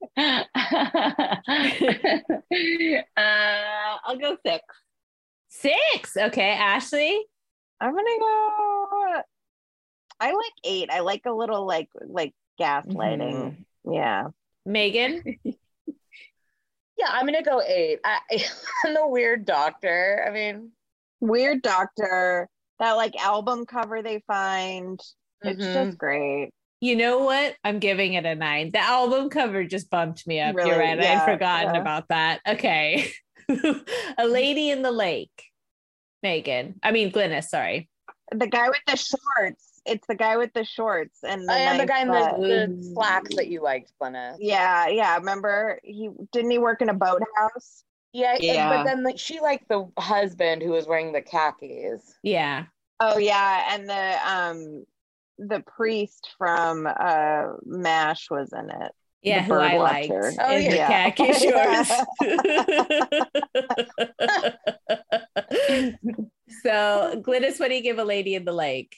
I'll go 6. 6. Okay, Ashley? I'm gonna go. I like 8. I like a little like gaslighting. Yeah. Megan? Yeah, I'm gonna go 8. I'm the weird doctor. I mean, weird doctor. That like album cover they find. It's just great. You know what? I'm giving it a 9. The album cover just bumped me up. Really? You're right. Yeah, I'd forgotten about that. Okay. A Lady in the Lake. Megan. I mean, Glynis, sorry. The guy with the shorts. It's the guy with the shorts. And the guy in the slacks that you liked, Glynis. Yeah. Remember, he work in a boathouse? Yeah. But then she liked the husband who was wearing the khakis. Yeah. Oh, yeah. And the priest from MASH was in it. Yeah, who I liked. Oh, in the khaki shorts. So, Glynis, what do you give A Lady in the Lake?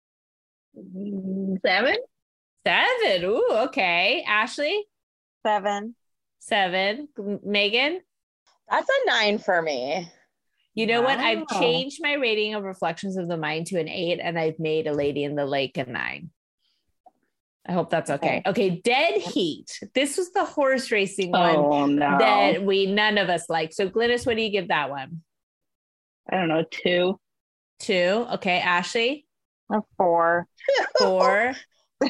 7. 7. Ooh, okay. Ashley? 7. 7. Megan? That's a 9 for me. You know what? I've changed my rating of Reflections of the Mind to an 8, and I've made A Lady in the Lake a 9. I hope that's okay. Okay, Dead Heat. This was the horse racing one that none of us liked. So, Glynis, what do you give that one? I don't know, 2. 2. Okay, Ashley? A 4. 4. I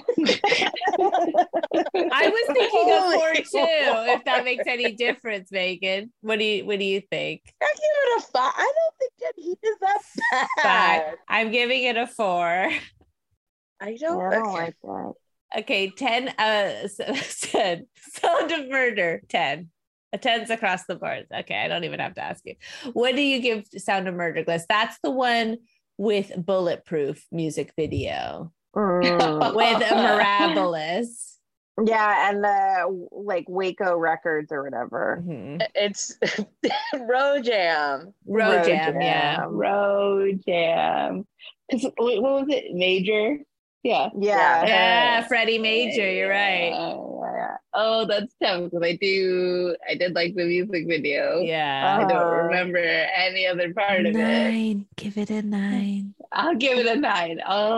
was thinking of 4 too, if that makes any difference, Megan. What do you think? I give it a 5. I don't think Dead Heat is that bad. 5. I'm giving it a 4. I don't like that. Okay, 10. 10. Sound of Murder. 10. A 10's across the board. Okay, I don't even have to ask you. What do you give Sound of Murder, Gliss? That's the one with Bulletproof music video with Mirabilis. Yeah, and the like Waco Records or whatever. Mm-hmm. It's Rojam. Rojam, yeah. Rojam. What was it? Major? Yeah. Freddie Major, you're right. Oh, that's tough because I did like the music video. Yeah. I don't remember any other part of it. 9. Give it a 9. I'll give it a 9.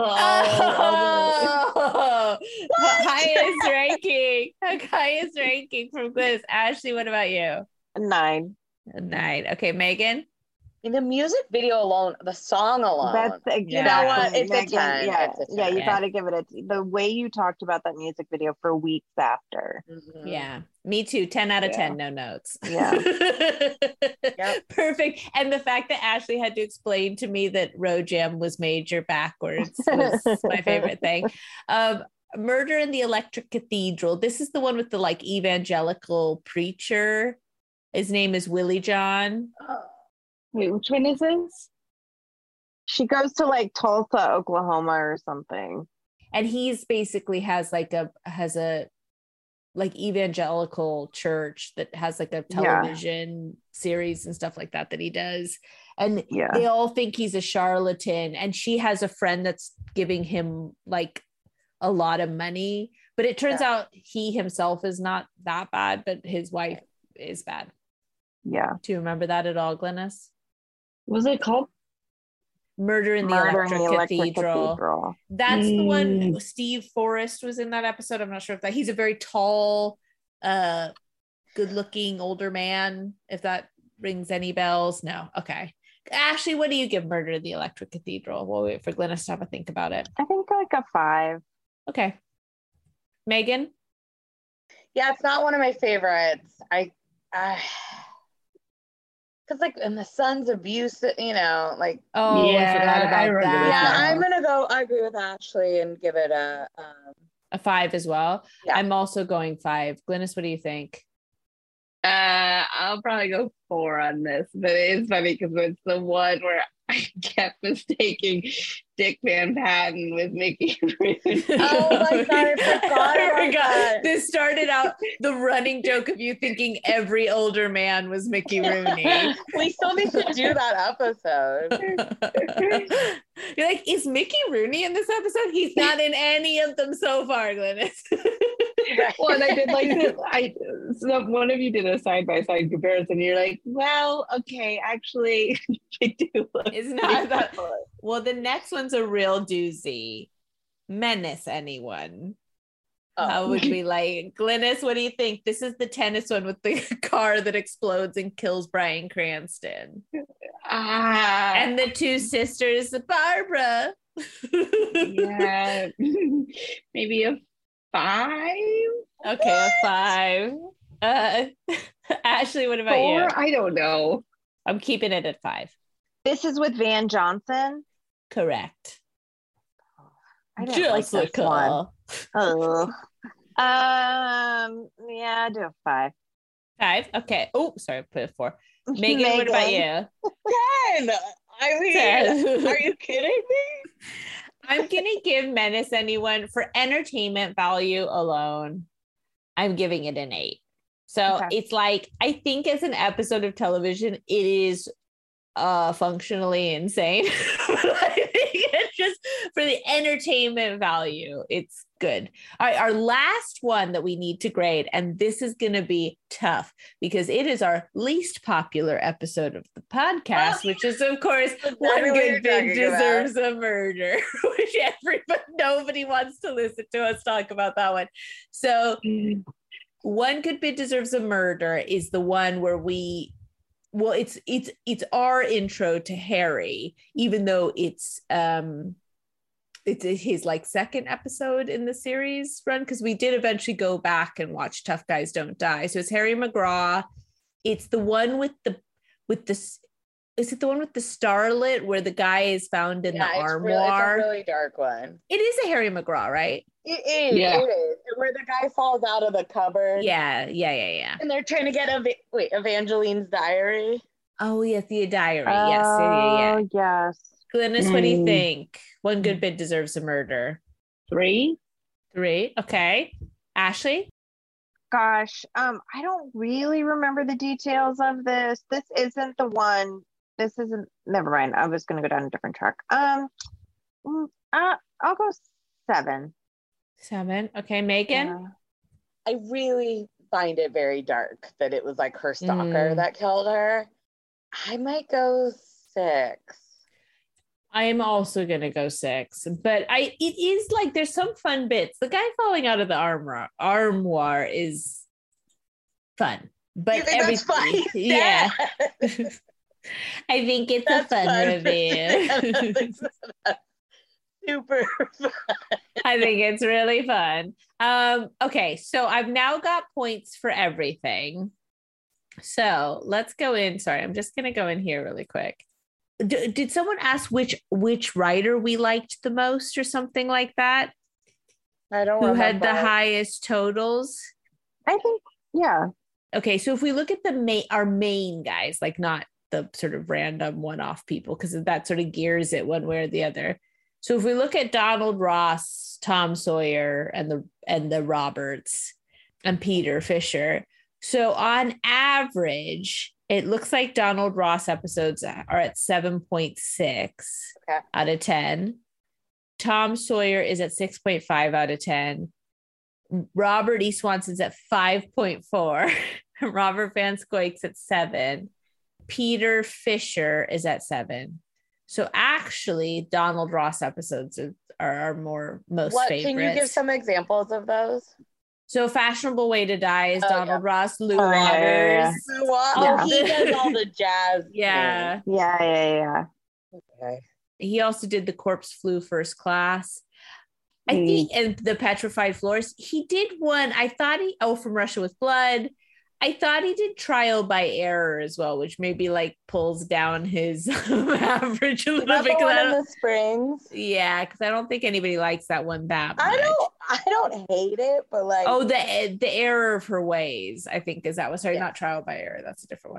Highest ranking. Highest ranking from Gliss. Ashley, what about you? A 9. A 9. Okay, Megan? The music video alone, the song alone. That's exactly. You know what? It's Megan, a 10. Yeah, It's a 10. yeah. You Yeah. got to give it the way you talked about that music video for weeks after. Mhm. Yeah, me too. 10 out of Yeah. 10, no notes. Yeah. Yep. Perfect. And the fact that Ashley had to explain to me that Road Jam was major backwards was my favorite thing. Murder in the Electric Cathedral. This is the one with the like evangelical preacher. His name is Willie John. Wait, which one is this? She goes to like Tulsa, Oklahoma, or something. And he's basically has a like evangelical church that has like a television series and stuff like that he does. And they all think he's a charlatan, and she has a friend that's giving him like a lot of money, but it turns out he himself is not that bad, but his wife is bad. Yeah. Do you remember that at all, Glynis? What was it called? Murder in the Electric Cathedral. That's the one. Steve Forrest was in that episode. I'm not sure if he's a very tall, good-looking older man. If that rings any bells. No. Okay. Ashley, what do you give Murder in the Electric Cathedral? We'll wait for Glynis to have a think about it. I think like a 5. Okay. Megan? Yeah, it's not one of my favorites. Because like in the son's abuse, you know, like I forgot about that. Yeah, I agree with Ashley and give it a 5 as well. Yeah. I'm also going 5. Glynis, what do you think? I'll probably go 4 on this, but it is funny because it's the one where I kept mistaking Dick Van Patten with Mickey Rooney. Oh my God, I forgot about that. This started out the running joke of you thinking every older man was Mickey Rooney. We still need to do that episode. You're like, is Mickey Rooney in this episode? He's not in any of them so far, Glynis. Well, and I did like this. So one of you did a side-by-side comparison. You're like, well, okay, actually, they do look. It's not that. Well, the next one's a real doozy. Menace anyone? How would we like? Glynis, what do you think? This is the tennis one with the car that explodes and kills Bryan Cranston. And the 2 sisters, Barbara. Yeah, maybe a 5. Okay, a 5. Ashley, what about 4? you? I don't know. I'm keeping it at 5. This is with Van Johnson. Correct. I didn't like this one. Oh. Yeah, I do a 5. 5. Okay. Oh, sorry, I put it 4. Megan, what about you? 10. I mean, 10. Are you kidding me? I'm gonna give Menace Anyone for entertainment value alone. I'm giving it an 8. So it's like, I think as an episode of television, it is functionally insane. I think it's just for the entertainment value, it's good. All right, our last one that we need to grade, and this is going to be tough because it is our least popular episode of the podcast, which is of course One Good Bid Deserves a Murder, which nobody wants to listen to us talk about that one. So One Good Bid Deserves a Murder is the one where it's our intro to Harry, even though it's his like second episode in the series run, because we did eventually go back and watch Tough Guys Don't Die. So it's Harry McGraw. It's the one with the is it the one with the starlet where the guy is found in the armoire? It's a really dark one. It is a Harry McGraw, right? It is. Yeah. It is. Where the guy falls out of the cupboard. Yeah. And they're trying to get Evangeline's diary. Oh, yes, the diary. Yes. Yes. Glynis, what do you think? One Good Bid Deserves a Murder. 3. Okay. Ashley? Gosh, I don't really remember the details of this. This isn't the one. This isn't. Never mind. I was going to go down a different track. I'll go 7. 7. Okay, Megan? Yeah. I really find it very dark that it was like her stalker that killed her. I might go 6. I am also gonna go 6, but it is like there's some fun bits. The guy falling out of the armoire is fun, but everything. Yeah. I think it's a fun review. Super fun. I think it's really fun. Okay, so I've now got points for everything. So let's go in. Sorry, I'm just going to go in here really quick. Did someone ask which writer we liked the most or something like that? I don't Who remember. had the highest totals? I think, yeah. Okay, so if we look at our main guys, like not the sort of random one-off people, because that sort of gears it one way or the other. So if we look at Donald Ross, Tom Sawyer, and the Roberts and Peter Fisher, so on average, it looks like Donald Ross episodes are at 7.6 out of 10. Tom Sawyer is at 6.5 out of 10. Robert E. Swanson's at 5.4. Robert Van Scoyke's at 7. Peter Fisher is at 7. So actually, Donald Ross episodes are our most favorites. Can you give some examples of those? So Fashionable Way to Die is Donald Ross, Lou Waters. He does all the jazz. Yeah. Okay. He also did The Corpse Flew First Class. I think, and The Petrified Floors. He did one, I thought From Russia with Blood. I thought he did Trial by Error as well, which maybe like pulls down his average a little bit. One in the Springs. Yeah, because I don't think anybody likes that one that much. I don't hate it, but like the Error of Her Ways, I think is that one. Sorry, not Trial by Error. That's a different one.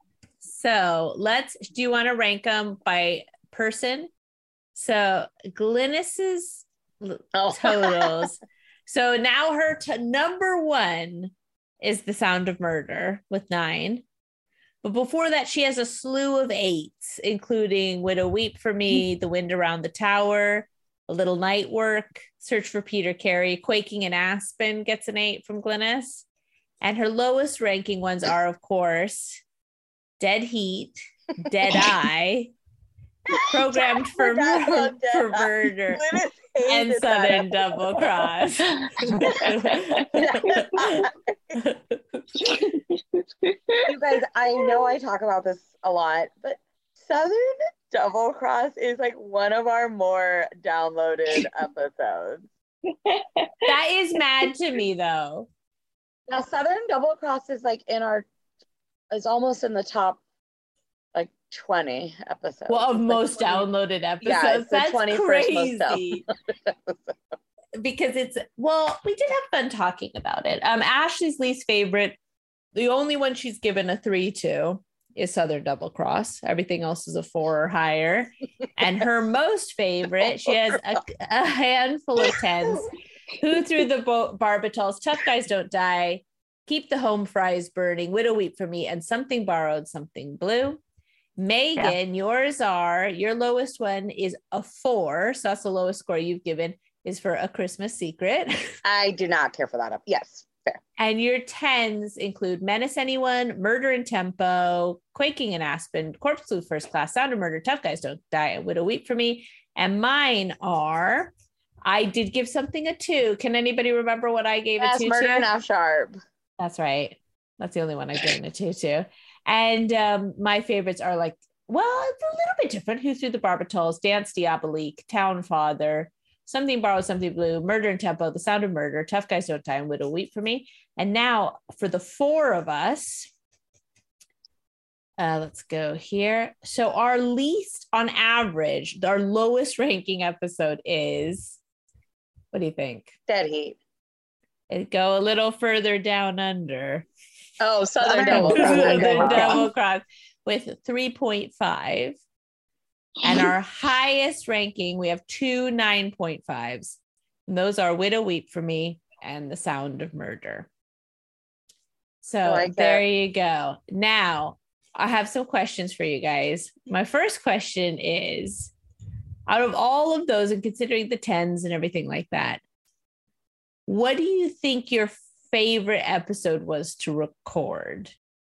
So do you want to rank them by person? So Glynis's totals. So now her number one is The Sound of Murder with 9. But before that, she has a slew of 8s, including Widow Weep for Me, The Wind Around the Tower, A Little Night Work, Search for Peter Carey, Quaking in Aspen gets an 8 from Glynis. And her lowest ranking ones are, of course, Dead Heat, Dead Eye, Programmed for Murder, and Southern Double Cross. You guys, I know I talk about this a lot, but Southern Double Cross is like one of our more downloaded episodes. That is mad to me, though. Now, Southern Double Cross is like is almost in the top like 20 episodes. Well, of most downloaded episodes. Yeah, it's that's 21st crazy. Because we did have fun talking about it. Ashley's least favorite, the only one she's given a 3 to is Southern Double Cross. Everything else is a 4 or higher. And her most favorite, she has a handful of 10s. Who Threw the Barbitals, Tough Guys Don't Die, Keep the Home Fries Burning, Widow Weep for Me, and Something Borrowed, Something Blue. Megan, your lowest one is a 4. So that's the lowest score you've given, is for A Christmas Secret. I do not care for that. Yes, fair. And your 10s include Menace Anyone, Murder in Tempo, Quaking in Aspen, Corpse Flew First Class, Sound of Murder, Tough Guys Don't Die, and Widow Weep for Me. And mine are, I did give something a 2. Can anybody remember what I gave a 2 Murder to? and F Sharp. That's right. That's the only one I've given a 2 to. And my favorites are like, well, it's a little bit different. Who Threw the Barbitals, Dance Diabolique, Town Father, Something Borrowed, Something Blue, Murder in Tempo, The Sound of Murder, Tough Guys Don't Die, and Widow Weep for Me. And now for the 4 of us, let's go here. So our least, on average, our lowest ranking episode is, what do you think? Dead Heat. It'd go a little further down under. Oh, Southern Double Cross with 3.5. And our highest ranking, we have 2 9.5s. And those are Widow Weep for Me and The Sound of Murder. So there you go. Now, I have some questions for you guys. My first question is, out of all of those, and considering the 10s and everything like that, what do you think your favorite episode was to record?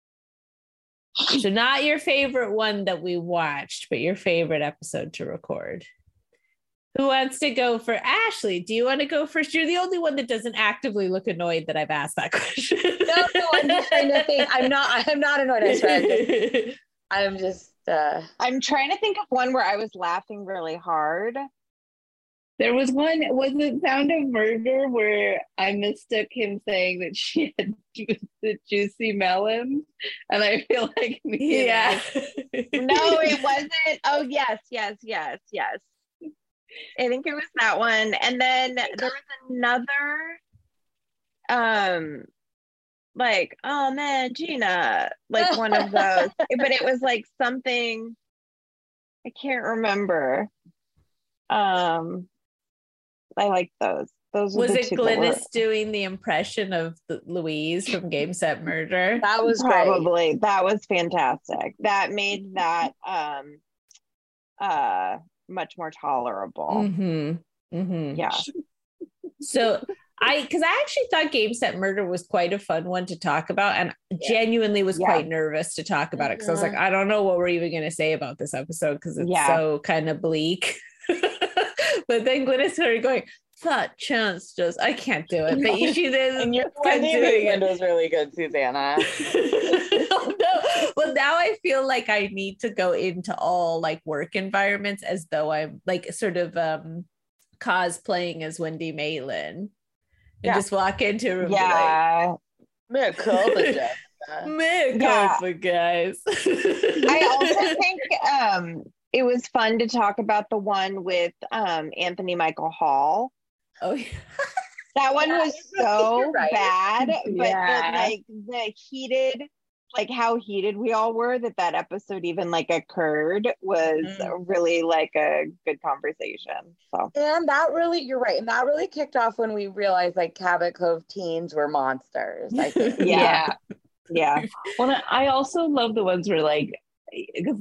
So not your favorite one that we watched, but your favorite episode to record. Who wants to go for Ashley? Do you want to go first? You're the only one that doesn't actively look annoyed that I've asked that question. No, I'm just trying to think. I'm not annoyed. I'm just I'm trying to think of one where I was laughing really hard. There was one, was it Sound of Murder, where I mistook him saying that she had the juicy melons, and I feel like me. Yeah. No, it wasn't. Oh, yes. I think it was that one. And then there was another, like, oh man, Gina, like one of those. But it was like something, I can't remember. I like those. Those was the it two Glynis doing the impression of Louise from Game Set Murder? That was probably great. That was fantastic. That made that much more tolerable. Mm-hmm. Mm-hmm. Yeah. So because I actually thought Game Set Murder was quite a fun one to talk about, and genuinely was quite nervous to talk about it because I was like, I don't know what we're even going to say about this episode because it's so kind of bleak. But then Glynis started going, thought chance just, I can't do it. But she did. And your Wendy was really good, Susanna. Oh, no. Well, now I feel like I need to go into all like work environments as though I'm like sort of cosplaying as Wendy Maitland and just walk into a room and be like, Mea culpa, Jessica. Mea culpa, guys. I also think it was fun to talk about the one with Anthony Michael Hall. Oh, yeah. That one was so bad, but the heated, like how heated we all were that episode even like occurred was really like a good conversation. So, and that really, you're right, and that really kicked off when we realized like Cabot Cove teens were monsters. I think. yeah. Well, I also love the ones where like, because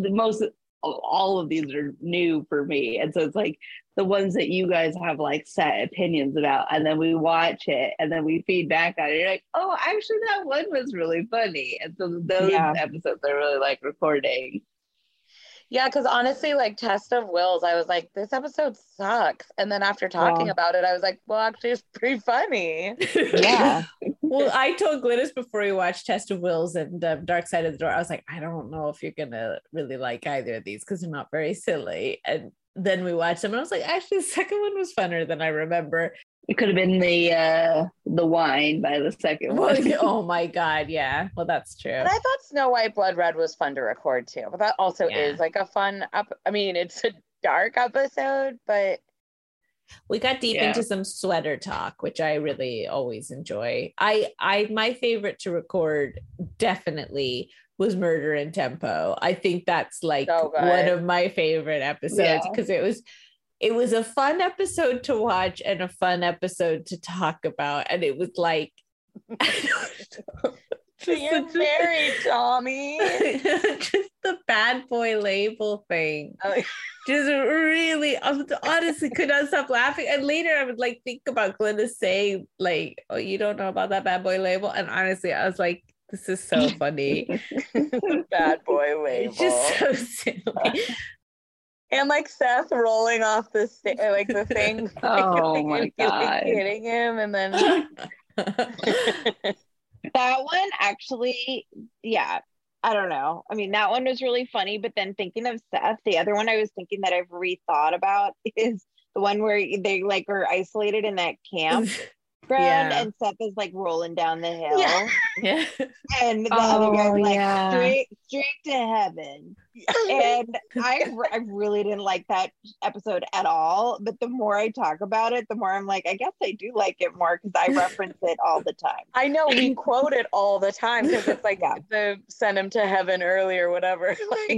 all of these are new for me, and so it's like the ones that you guys have like set opinions about, and then we watch it and then we feed back on it. You're like, oh, actually that one was really funny, and so those episodes I really like recording. Yeah, because honestly, like Test of Wills, I was like, this episode sucks. And then after talking about it, I was like, well, actually, it's pretty funny. Yeah. Well, I told Glynis before we watched Test of Wills and Dark Side of the Door, I was like, I don't know if you're going to really like either of these because they're not very silly. And then we watched them and I was like, actually, the second one was funner than I remember. It could have been the wine by the second one. Oh my God, yeah. Well, that's true. And I thought Snow White Blood Red was fun to record too, but that also is like a fun I mean, it's a dark episode, but we got deep into some sweater talk, which I really always enjoy. I my favorite to record definitely was Murder in Tempo. I think that's like one of my favorite episodes because it was a fun episode to watch and a fun episode to talk about. And it was like, you're married, Tommy. Just the bad boy label thing. Just really, I honestly could not stop laughing. And later I would like think about Glynis saying like, oh, you don't know about that bad boy label. And honestly, I was like, this is so funny. Bad boy label. It's just so silly. And like Seth rolling off the like the thing. Oh my God. Hitting him and then that one actually, I don't know. I mean, that one was really funny, but then thinking of Seth, the other one I was thinking that I've rethought about is the one where they like are isolated in that camp. And Seth is like rolling down the hill. Yeah. And the other guy's like straight to heaven. And I really didn't like that episode at all. But the more I talk about it, the more I'm like, I guess I do like it more because I reference it all the time. I know we quote it all the time because it's like the send him to heaven early or whatever. Like,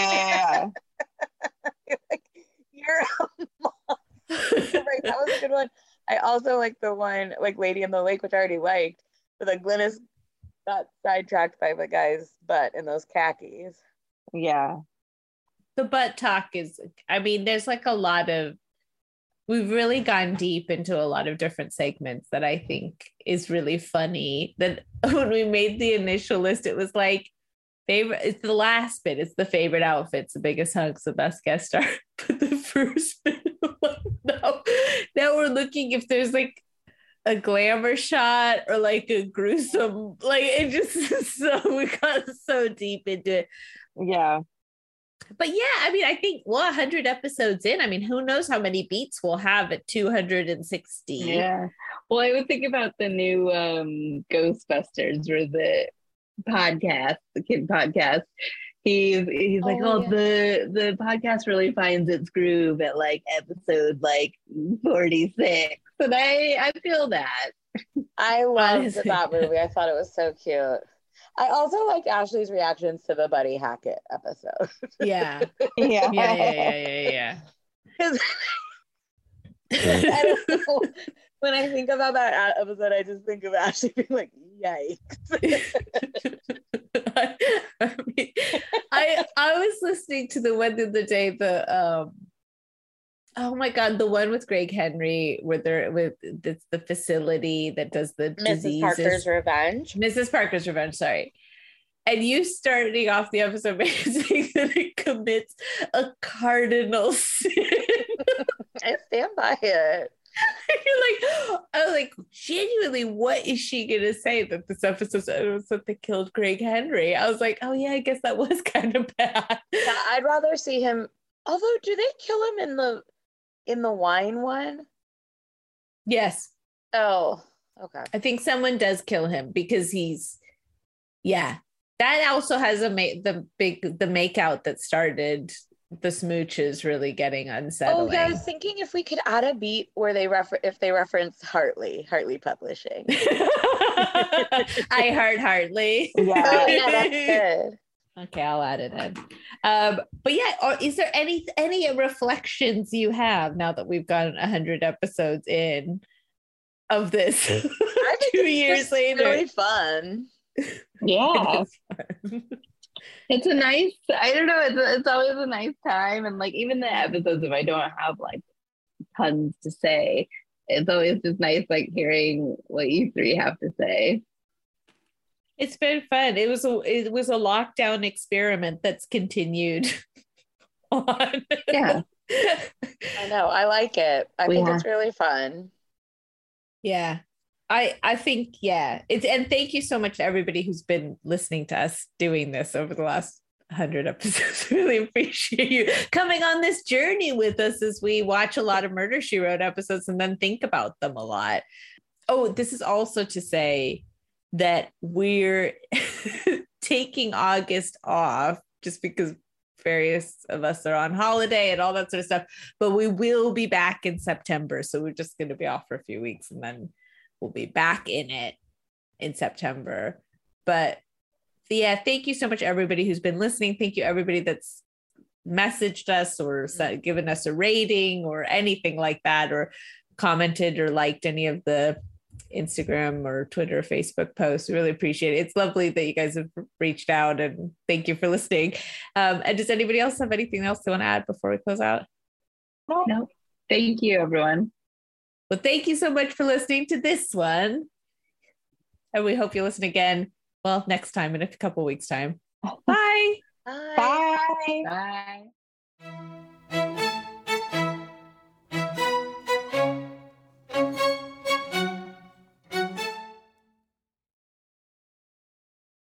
like, you're a mom. Right, that was a good one. I also like the one like Lady in the Lake, which I already liked, but like Glynis got sidetracked by the guy's butt in those khakis. Yeah. The butt talk is, I mean, there's like a lot of, we've really gone deep into a lot of different segments that I think is really funny. That when we made the initial list, it was like, favorite, it's the last bit, it's the favorite outfits, the biggest hugs, the best guest star. But the first bit, now we're looking if there's like a glamour shot or like a gruesome, like it just so we got so deep into it. Yeah. But yeah, I mean, I think 100 episodes in, I mean, who knows how many beats we'll have at 260. Yeah. Well, I would think about the new Ghostbusters, where the podcast, the kid podcast, he's like, the podcast really finds its groove at like episode like 46. And I feel that. I loved that movie. I thought it was so cute. I also liked Ashley's reactions to the Buddy Hackett episode. Yeah. Yeah. I don't know. When I think about that episode, I just think of Ashley being like, yikes. I was listening to the one the other day, oh my God, the one with Greg Henry, where they're with the facility that does the Mrs. Parker's Revenge. Mrs. Parker's Revenge, sorry. And you starting off the episode by saying that it commits a cardinal sin. I stand by it. You're like, I was like, genuinely, what is she gonna say that this episode was that they killed Greg Henry? I was like, oh yeah, I guess that was kind of bad. Yeah, I'd rather see him. Although, do they kill him in the wine one? Yes. Oh, okay. I think someone does kill him because that also has the makeout that started the smooches really getting unsettling. Oh yeah, I was thinking if we could add a beat where they reference Hartley Publishing. I heard Hartley. Yeah, that's good. Okay, I'll add it in. But yeah, is there any reflections you have now that we've gotten 100 episodes in of this? I think 2 years later, really fun. Yeah. It's a nice, I don't know, it's always a nice time. And like even the episodes, if I don't have like tons to say, it's always just nice like hearing what you three have to say. It's been fun. It was a lockdown experiment that's continued on. Yeah. I know. I like it. I think it's really fun. Yeah. I think, yeah. And thank you so much to everybody who's been listening to us doing this over the last 100 episodes. Really appreciate you coming on this journey with us as we watch a lot of Murder, She Wrote episodes and then think about them a lot. Oh, this is also to say that we're taking August off just because various of us are on holiday and all that sort of stuff, but we will be back in September. So we're just going to be off for a few weeks and then we'll be back in it in September. But yeah, thank you so much, everybody who's been listening. Thank you, everybody that's messaged us or given us a rating or anything like that, or commented or liked any of the Instagram or Twitter, Facebook posts. We really appreciate it. It's lovely that you guys have reached out, and thank you for listening. And does anybody else have anything else they want to add before we close out? No. Thank you, everyone. Well, thank you so much for listening to this one. And we hope you listen again, well, next time in a couple weeks' time. Bye. Bye. Bye. Bye.